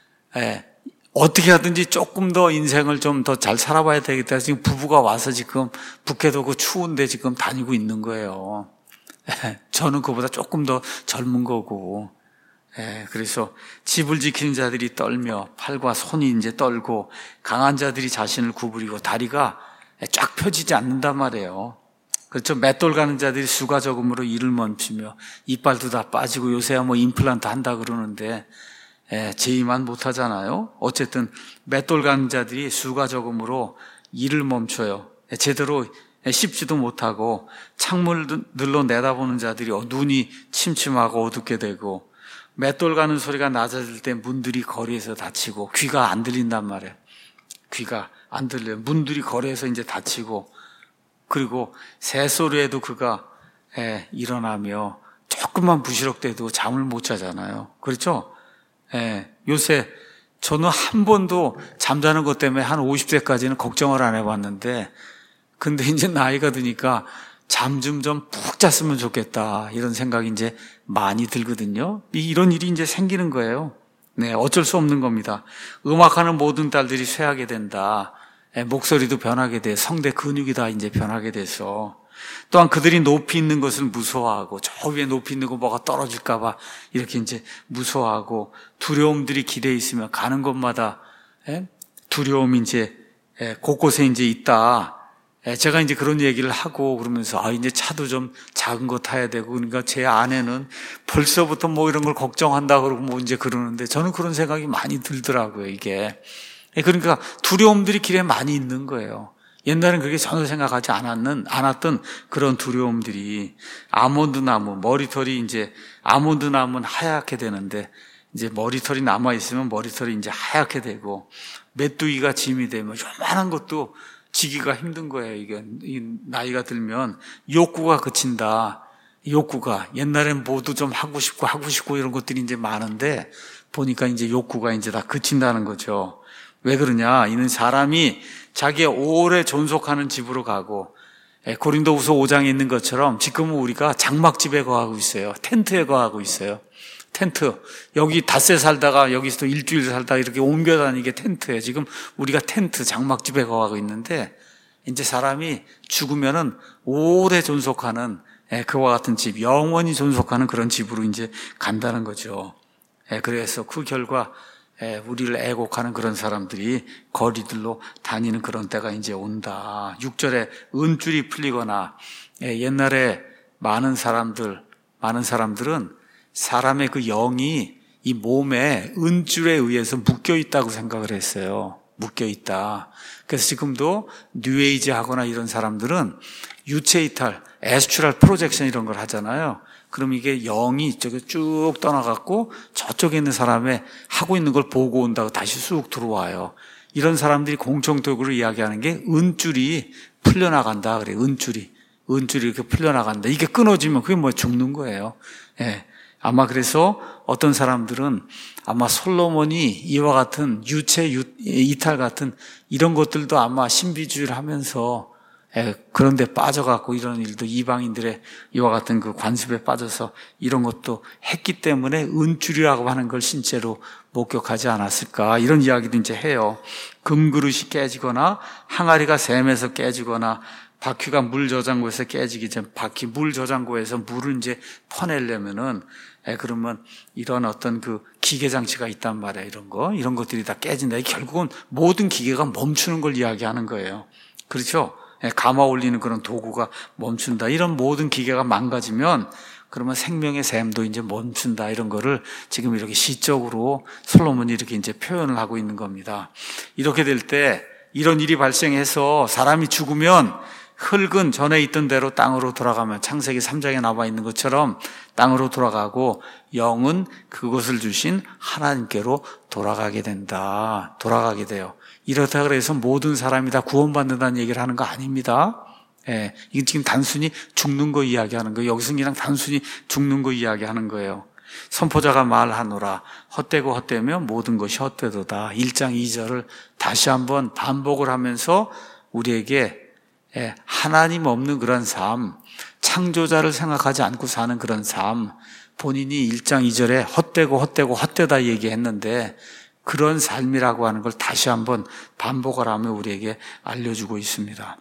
어떻게 하든지 조금 더 인생을 좀 더 잘 살아봐야 되겠다. 지금 부부가 와서 지금 북해도 그 추운데 지금 다니고 있는 거예요. 저는 그보다 조금 더 젊은 거고. 그래서 집을 지키는 자들이 떨며 팔과 손이 이제 떨고 강한 자들이 자신을 구부리고 다리가 쫙 펴지지 않는단 말이에요. 그렇죠. 맷돌 가는 자들이 수가 적음으로 이를 멈추며 이빨도 다 빠지고 요새야 뭐 임플란트 한다 그러는데 제의만 못 하잖아요. 어쨌든 맷돌 가는 자들이 수가 적음으로 이를 멈춰요. 제대로 씹지도 못하고 창문들로 내다보는 자들이 눈이 침침하고 어둡게 되고 맷돌 가는 소리가 낮아질 때 문들이 거리에서 닫히고 귀가 안 들린단 말이에요. 귀가 안 들려요. 문들이 거리에서 이제 닫히고 그리고 새소리에도 그가 일어나며 조금만 부시럭대도 잠을 못 자잖아요. 그렇죠? 요새 저는 한 번도 잠자는 것 때문에 한 50세까지는 걱정을 안 해봤는데 근데 이제 나이가 드니까 잠 좀 푹 잤으면 좋겠다 이런 생각이 이제 많이 들거든요. 이런 일이 이제 생기는 거예요. 어쩔 수 없는 겁니다. 음악하는 모든 딸들이 쇠하게 된다. 목소리도 변하게 돼. 성대 근육이 다 이제 변하게 돼서 또한 그들이 높이 있는 것을 무서워하고 저 위에 높이 있는 거 뭐가 떨어질까 봐 이렇게 이제 무서워하고 두려움들이 기대에 있으면 가는 곳마다 두려움이 이제 곳곳에 이제 있다. 제가 이제 그런 얘기를 하고 그러면서 이제 차도 좀 작은 거 타야 되고 그러니까 제 아내는 벌써부터 뭐 이런 걸 걱정한다 그러고 뭐 이제 그러는데 저는 그런 생각이 많이 들더라고요, 이게. 그러니까 두려움들이 길에 많이 있는 거예요. 옛날엔 그렇게 전혀 생각하지 않았던 그런 두려움들이 아몬드 나무, 머리털이 이제 아몬드 나무는 하얗게 되는데 이제 머리털이 남아있으면 머리털이 이제 하얗게 되고 메뚜기가 짐이 되면 요만한 것도 지기가 힘든 거예요. 이게 나이가 들면 욕구가 그친다. 욕구가 옛날엔 뭐도 좀 하고 싶고 이런 것들이 이제 많은데 보니까 이제 욕구가 이제 다 그친다는 거죠. 왜 그러냐? 이는 사람이 자기의 오래 존속하는 집으로 가고 고린도후서 5장에 있는 것처럼 지금은 우리가 장막집에 거하고 있어요. 텐트에 거하고 있어요. 텐트. 여기 닷새 살다가 여기서 또 일주일 살다가 이렇게 옮겨 다니게 텐트에 지금 우리가 텐트 장막집에 거하고 있는데 이제 사람이 죽으면은 오래 존속하는 그와 같은 집, 영원히 존속하는 그런 집으로 이제 간다는 거죠. 그래서 그 결과 우리를 애곡하는 그런 사람들이 거리들로 다니는 그런 때가 이제 온다. 6절에 은줄이 풀리거나 옛날에 많은 사람들은 사람의 그 영이 이 몸에 은줄에 의해서 묶여 있다고 생각을 했어요. 묶여 있다. 그래서 지금도 뉴에이지 하거나 이런 사람들은 유체 이탈, 에스트랄 프로젝션 이런 걸 하잖아요. 그럼 이게 영이 이쪽에 쭉 떠나갖고 저쪽에 있는 사람의 하고 있는 걸 보고 온다고 다시 쑥 들어와요. 이런 사람들이 공통적으로 이야기하는 게 은줄이 풀려나간다. 그래, 은줄이 이렇게 풀려나간다. 이게 끊어지면 그게 뭐 죽는 거예요. 아마 그래서 어떤 사람들은 아마 솔로몬이 이와 같은 유체 이탈 같은 이런 것들도 아마 신비주의를 하면서 그런 데 빠져갖고 이런 일도 이방인들의 이와 같은 그 관습에 빠져서 이런 것도 했기 때문에 은줄이라고 하는 걸 실제로 목격하지 않았을까 이런 이야기도 이제 해요. 금그릇이 깨지거나 항아리가 샘에서 깨지거나 바퀴가 물 저장고에서 깨지기 전 바퀴 물 저장고에서 물을 이제 퍼내려면은 그러면 이런 어떤 그 기계 장치가 있단 말이에요. 이런 것들이 다 깨진다. 결국은 모든 기계가 멈추는 걸 이야기하는 거예요. 그렇죠? 감아 올리는 그런 도구가 멈춘다. 이런 모든 기계가 망가지면 그러면 생명의 샘도 이제 멈춘다. 이런 거를 지금 이렇게 시적으로 솔로몬이 이렇게 이제 표현을 하고 있는 겁니다. 이렇게 될 때 이런 일이 발생해서 사람이 죽으면 흙은 전에 있던 대로 땅으로 돌아가면 창세기 3장에 나와 있는 것처럼 땅으로 돌아가고 영은 그것을 주신 하나님께로 돌아가게 된다. 돌아가게 돼요. 이렇다 그래서 모든 사람이 다 구원받는다는 얘기를 하는 거 아닙니다. 이게 지금 단순히 죽는 거 이야기하는 거예요. 여기서 그냥 단순히 죽는 거 이야기하는 거예요. 선포자가 말하노라 헛되고 헛되면 모든 것이 헛되도다. 1장 2절을 다시 한번 반복을 하면서 우리에게 하나님 없는 그런 삶, 창조자를 생각하지 않고 사는 그런 삶, 본인이 1장 2절에 헛되고 헛되다 얘기했는데 그런 삶이라고 하는 걸 다시 한번 반복을 하며 우리에게 알려주고 있습니다.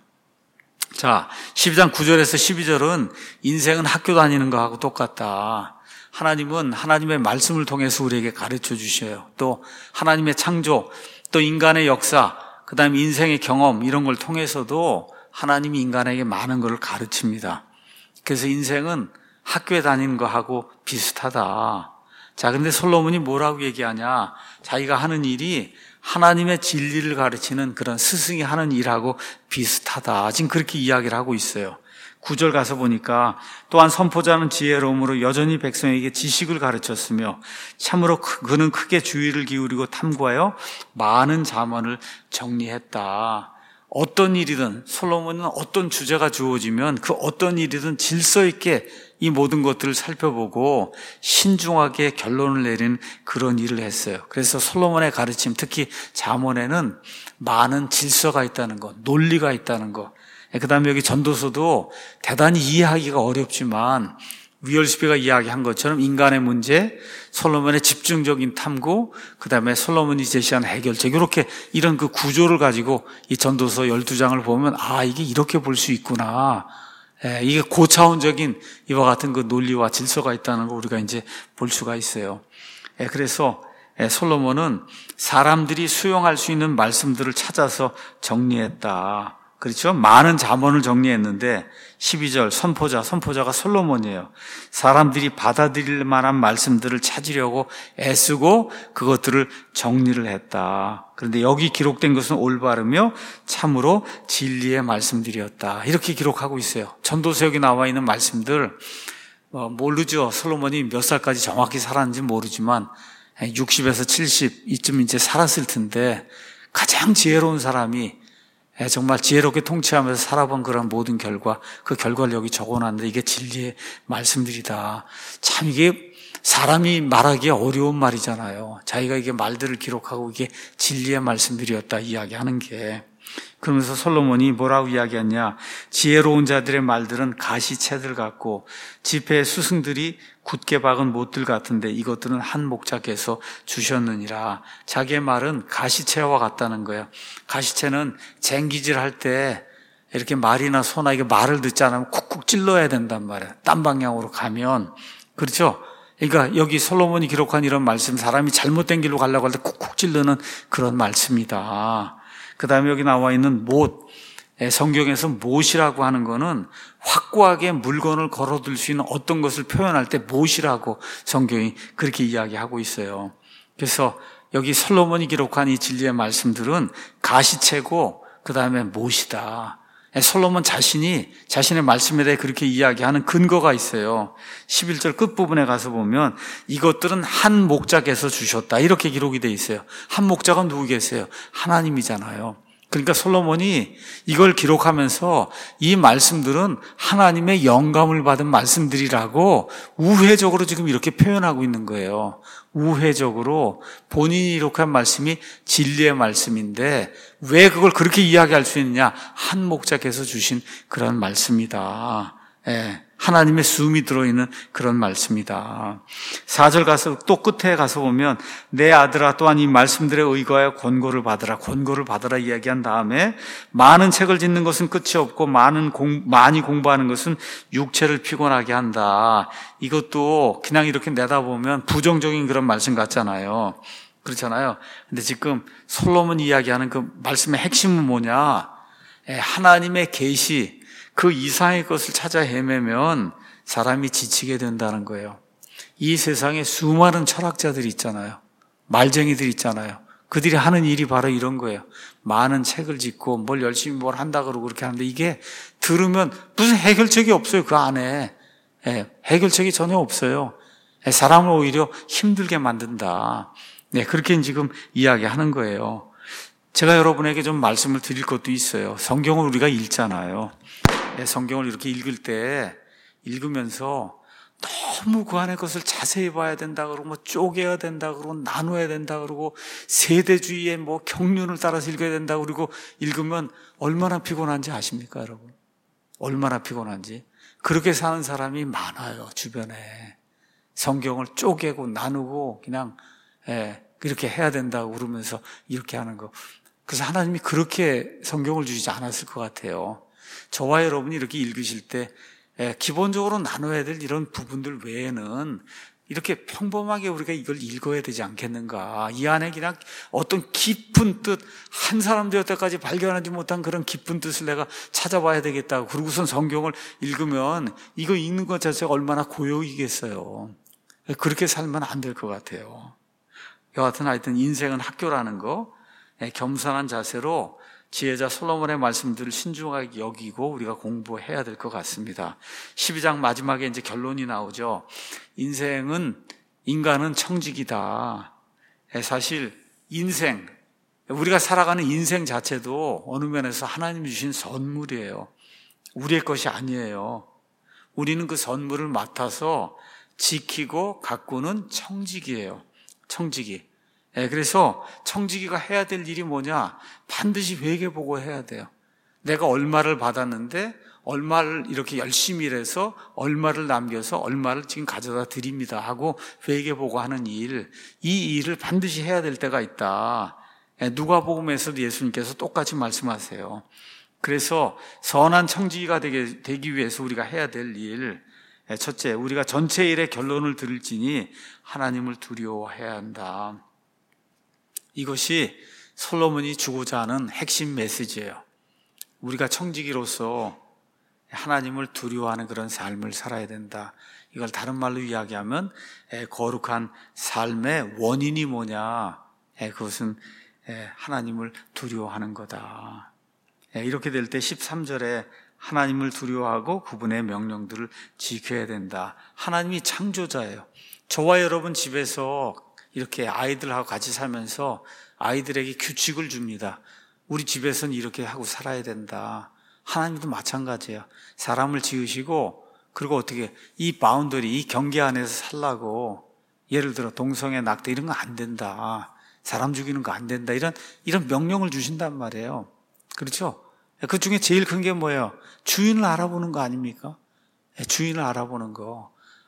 자, 12장 9절에서 12절은 인생은 학교 다니는 거하고 똑같다. 하나님은 하나님의 말씀을 통해서 우리에게 가르쳐 주셔요. 또 하나님의 창조, 또 인간의 역사, 그 다음에 인생의 경험 이런 걸 통해서도 하나님이 인간에게 많은 것을 가르칩니다. 그래서 인생은 학교에 다니는 거하고 비슷하다. 자, 근데 솔로몬이 뭐라고 얘기하냐? 자기가 하는 일이 하나님의 진리를 가르치는 그런 스승이 하는 일하고 비슷하다. 지금 그렇게 이야기를 하고 있어요. 9절 가서 보니까 또한 선포자는 지혜로움으로 여전히 백성에게 지식을 가르쳤으며 참으로 그는 크게 주의를 기울이고 탐구하여 많은 잠언을 정리했다. 어떤 일이든 솔로몬은 어떤 주제가 주어지면 그 어떤 일이든 질서 있게 이 모든 것들을 살펴보고 신중하게 결론을 내리는 그런 일을 했어요. 그래서 솔로몬의 가르침, 특히 잠언에는 많은 질서가 있다는 것, 논리가 있다는 것. 그 다음에 여기 전도서도 대단히 이해하기가 어렵지만 위얼스피가 이야기한 것처럼 인간의 문제, 솔로몬의 집중적인 탐구, 그 다음에 솔로몬이 제시한 해결책, 이렇게 이런 그 구조를 가지고 이 전도서 12장을 보면 이게 이렇게 볼 수 있구나. 이게 고차원적인 이와 같은 그 논리와 질서가 있다는 걸 우리가 이제 볼 수가 있어요. 그래서 솔로몬은 사람들이 수용할 수 있는 말씀들을 찾아서 정리했다. 그렇죠? 많은 잠언을 정리했는데 12절 선포자가 솔로몬이에요. 사람들이 받아들일 만한 말씀들을 찾으려고 애쓰고 그것들을 정리를 했다. 그런데 여기 기록된 것은 올바르며 참으로 진리의 말씀들이었다. 이렇게 기록하고 있어요. 전도서 여기 나와 있는 말씀들 모르죠. 솔로몬이 몇 살까지 정확히 살았는지 모르지만 60에서 70 이쯤 이제 살았을 텐데 가장 지혜로운 사람이 정말 지혜롭게 통치하면서 살아본 그런 모든 결과, 그 결과를 여기 적어놨는데 이게 진리의 말씀들이다. 참 이게 사람이 말하기 어려운 말이잖아요. 자기가 이게 말들을 기록하고 이게 진리의 말씀들이었다 이야기하는 게. 그러면서 솔로몬이 뭐라고 이야기했냐? 지혜로운 자들의 말들은 가시채들 같고 지폐의 수승들이 굳게 박은 못들 같은데 이것들은 한 목자께서 주셨느니라. 자기의 말은 가시채와 같다는 거예요. 가시채는 쟁기질 할 때 이렇게 말이나 소나 이게 말을 듣지 않으면 쿡쿡 찔러야 된단 말이에요. 딴 방향으로 가면. 그렇죠? 그러니까 여기 솔로몬이 기록한 이런 말씀, 사람이 잘못된 길로 가려고 할 때 쿡쿡 찔르는 그런 말씀이다. 그 다음에 여기 나와 있는 못, 성경에서 못이라고 하는 거는 확고하게 물건을 걸어둘 수 있는 어떤 것을 표현할 때 못이라고 성경이 그렇게 이야기하고 있어요. 그래서 여기 솔로몬이 기록한 이 진리의 말씀들은 가시채고 그 다음에 못이다. 솔로몬 자신이 자신의 말씀에 대해 그렇게 이야기하는 근거가 있어요. 11절 끝부분에 가서 보면 이것들은 한 목자께서 주셨다 이렇게 기록이 돼 있어요. 한 목자가 누구 계세요? 하나님이잖아요. 그러니까 솔로몬이 이걸 기록하면서 이 말씀들은 하나님의 영감을 받은 말씀들이라고 우회적으로 지금 이렇게 표현하고 있는 거예요. 우회적으로 본인이 기록한 말씀이 진리의 말씀인데 왜 그걸 그렇게 이야기할 수 있느냐? 한 목자께서 주신 그런 말씀이다. 하나님의 숨이 들어있는 그런 말씀이다. 4절 가서 또 끝에 가서 보면 내 아들아 또한 이 말씀들에 의거하여 권고를 받으라 이야기한 다음에 많은 책을 짓는 것은 끝이 없고 많이 공부하는 것은 육체를 피곤하게 한다. 이것도 그냥 이렇게 내다보면 부정적인 그런 말씀 같잖아요. 그렇잖아요. 근데 지금 솔로몬 이야기하는 그 말씀의 핵심은 뭐냐? 하나님의 계시, 그 이상의 것을 찾아 헤매면 사람이 지치게 된다는 거예요. 이 세상에 수많은 철학자들이 있잖아요. 말쟁이들이 있잖아요. 그들이 하는 일이 바로 이런 거예요. 많은 책을 짓고 뭘 열심히 뭘 한다 그러고 그렇게 하는데 이게 들으면 무슨 해결책이 없어요. 그 안에. 해결책이 전혀 없어요. 사람을 오히려 힘들게 만든다. 그렇게 지금 이야기하는 거예요. 제가 여러분에게 좀 말씀을 드릴 것도 있어요. 성경을 우리가 읽잖아요. 성경을 이렇게 읽을 때 읽으면서 너무 그 안에 것을 자세히 봐야 된다 그러고 뭐 쪼개야 된다 그러고 나눠야 된다 그러고 세대주의의 뭐 경륜을 따라서 읽어야 된다 그러고 읽으면 얼마나 피곤한지 아십니까, 여러분? 얼마나 피곤한지. 그렇게 사는 사람이 많아요, 주변에. 성경을 쪼개고 나누고 그냥 이렇게 해야 된다고 그러면서 이렇게 하는 거. 그래서 하나님이 그렇게 성경을 주시지 않았을 것 같아요. 저와 여러분이 이렇게 읽으실 때 기본적으로 나눠야 될 이런 부분들 외에는 이렇게 평범하게 우리가 이걸 읽어야 되지 않겠는가. 이 안에 그냥 어떤 깊은 뜻, 한 사람 되었 때까지 발견하지 못한 그런 깊은 뜻을 내가 찾아봐야 되겠다고. 그러고선 성경을 읽으면 이거 읽는 것 자체가 얼마나 고역이겠어요. 그렇게 살면 안 될 것 같아요. 여하튼 하여튼 인생은 학교라는 거, 겸손한 자세로 지혜자 솔로몬의 말씀들을 신중하게 여기고 우리가 공부해야 될 것 같습니다. 12장 마지막에 이제 결론이 나오죠. 인간은 청직이다. 사실 인생, 우리가 살아가는 인생 자체도 어느 면에서 하나님이 주신 선물이에요. 우리의 것이 아니에요. 우리는 그 선물을 맡아서 지키고 가꾸는 청직이에요. 청직이. 그래서 청지기가 해야 될 일이 뭐냐? 반드시 회개보고 해야 돼요. 내가 얼마를 받았는데 얼마를 이렇게 열심히 일해서 얼마를 남겨서 얼마를 지금 가져다 드립니다 하고 회개보고 하는 일, 이 일을 반드시 해야 될 때가 있다. 누가복음에서도 예수님께서 똑같이 말씀하세요. 그래서 선한 청지기가 되기 위해서 우리가 해야 될 일, 첫째, 우리가 전체 일의 결론을 들을지니 하나님을 두려워해야 한다. 이것이 솔로몬이 주고자 하는 핵심 메시지예요. 우리가 청지기로서 하나님을 두려워하는 그런 삶을 살아야 된다. 이걸 다른 말로 이야기하면 거룩한 삶의 원인이 뭐냐? 그것은 하나님을 두려워하는 거다. 이렇게 될 때 13절에 하나님을 두려워하고 그분의 명령들을 지켜야 된다. 하나님이 창조자예요. 저와 여러분 집에서 이렇게 아이들하고 같이 살면서 아이들에게 규칙을 줍니다. 우리 집에서는 이렇게 하고 살아야 된다. 하나님도 마찬가지예요. 사람을 지으시고 그리고 어떻게 이 바운더리, 이 경계 안에서 살라고, 예를 들어 동성애, 낙태 이런 거 안 된다. 사람 죽이는 거 안 된다. 이런 명령을 주신단 말이에요. 그렇죠? 그 중에 제일 큰 게 뭐예요? 주인을 알아보는 거 아닙니까? 주인을 알아보는 거.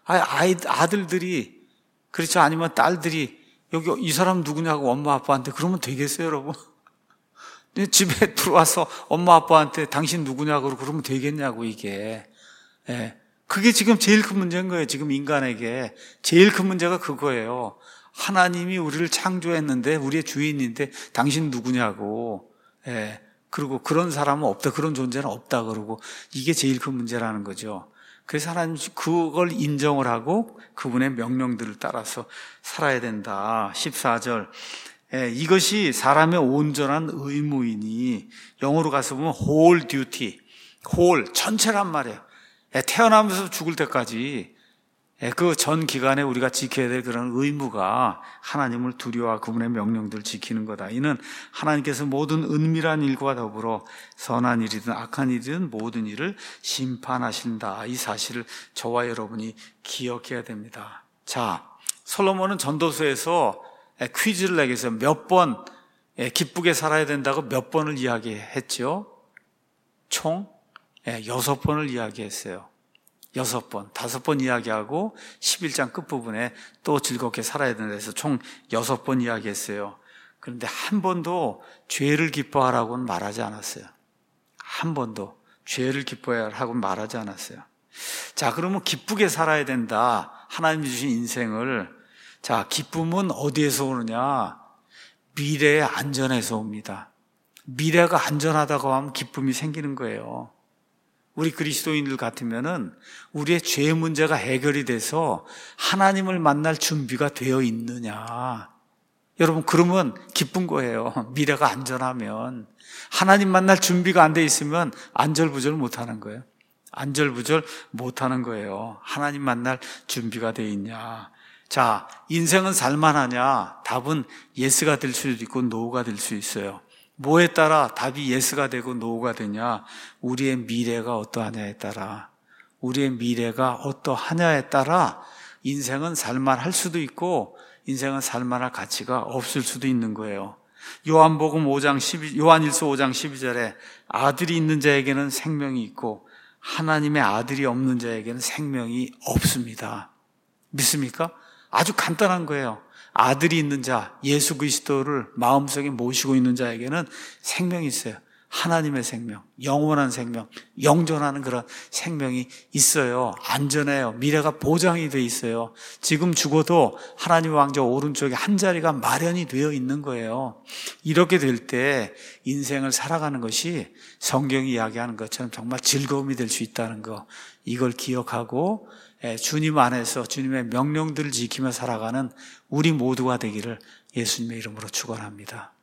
아들들이, 그렇죠? 아니면 딸들이 여기 이 사람 누구냐고 엄마 아빠한테 그러면 되겠어요, 여러분? 집에 들어와서 엄마 아빠한테 당신 누구냐고 그러면 되겠냐고, 이게. 그게 지금 제일 큰 문제인 거예요. 지금 인간에게 제일 큰 문제가 그거예요. 하나님이 우리를 창조했는데 우리의 주인인데 당신 누구냐고. 그리고 그런 사람은 없다, 그런 존재는 없다 그러고, 이게 제일 큰 문제라는 거죠. 그래서 하나님 그걸 인정을 하고 그분의 명령들을 따라서 살아야 된다. 14절, 이것이 사람의 온전한 의무이니, 영어로 가서 보면 whole duty, whole 전체란 말이에요. 태어나면서 죽을 때까지 그 전 기간에 우리가 지켜야 될 그런 의무가 하나님을 두려워하고 그분의 명령들을 지키는 거다. 이는 하나님께서 모든 은밀한 일과 더불어 선한 일이든 악한 일이든 모든 일을 심판하신다. 이 사실을 저와 여러분이 기억해야 됩니다. 자, 솔로몬은 전도서에서 퀴즈를 내기 위해서 몇 번 기쁘게 살아야 된다고 몇 번을 이야기했죠? 총 6번을 이야기했어요. 6번, 5번 이야기하고 11장 끝부분에 또 즐겁게 살아야 된다 해서 총 6번 이야기했어요. 그런데 한 번도 죄를 기뻐하라고는 말하지 않았어요. 한 번도 죄를 기뻐하라고는 말하지 않았어요. 자, 그러면 기쁘게 살아야 된다. 하나님이 주신 인생을. 자, 기쁨은 어디에서 오느냐? 미래의 안전에서 옵니다. 미래가 안전하다고 하면 기쁨이 생기는 거예요. 우리 그리스도인들 같으면은 우리의 죄 문제가 해결이 돼서 하나님을 만날 준비가 되어 있느냐. 여러분, 그러면 기쁜 거예요. 미래가 안전하면. 하나님 만날 준비가 안 돼 있으면 안절부절 못 하는 거예요. 안절부절 못 하는 거예요. 하나님 만날 준비가 돼 있냐. 자, 인생은 살만하냐? 답은 예스가 될 수도 있고 노가 될 수 있어요. 뭐에 따라 답이 예스가 되고 노가 되냐? 우리의 미래가 어떠하냐에 따라, 우리의 미래가 어떠하냐에 따라 인생은 살만할 수도 있고 인생은 살만할 가치가 없을 수도 있는 거예요. 요한일서 5장 12절에 아들이 있는 자에게는 생명이 있고 하나님의 아들이 없는 자에게는 생명이 없습니다. 믿습니까? 아주 간단한 거예요. 아들이 있는 자, 예수 그리스도를 마음속에 모시고 있는 자에게는 생명이 있어요. 하나님의 생명, 영원한 생명, 영존하는 그런 생명이 있어요. 안전해요. 미래가 보장이 돼 있어요. 지금 죽어도 하나님 왕자 오른쪽에 한 자리가 마련이 되어 있는 거예요. 이렇게 될 때 인생을 살아가는 것이 성경이 이야기하는 것처럼 정말 즐거움이 될 수 있다는 거, 이걸 기억하고 주님 안에서 주님의 명령들을 지키며 살아가는 우리 모두가 되기를 예수님의 이름으로 축원합니다.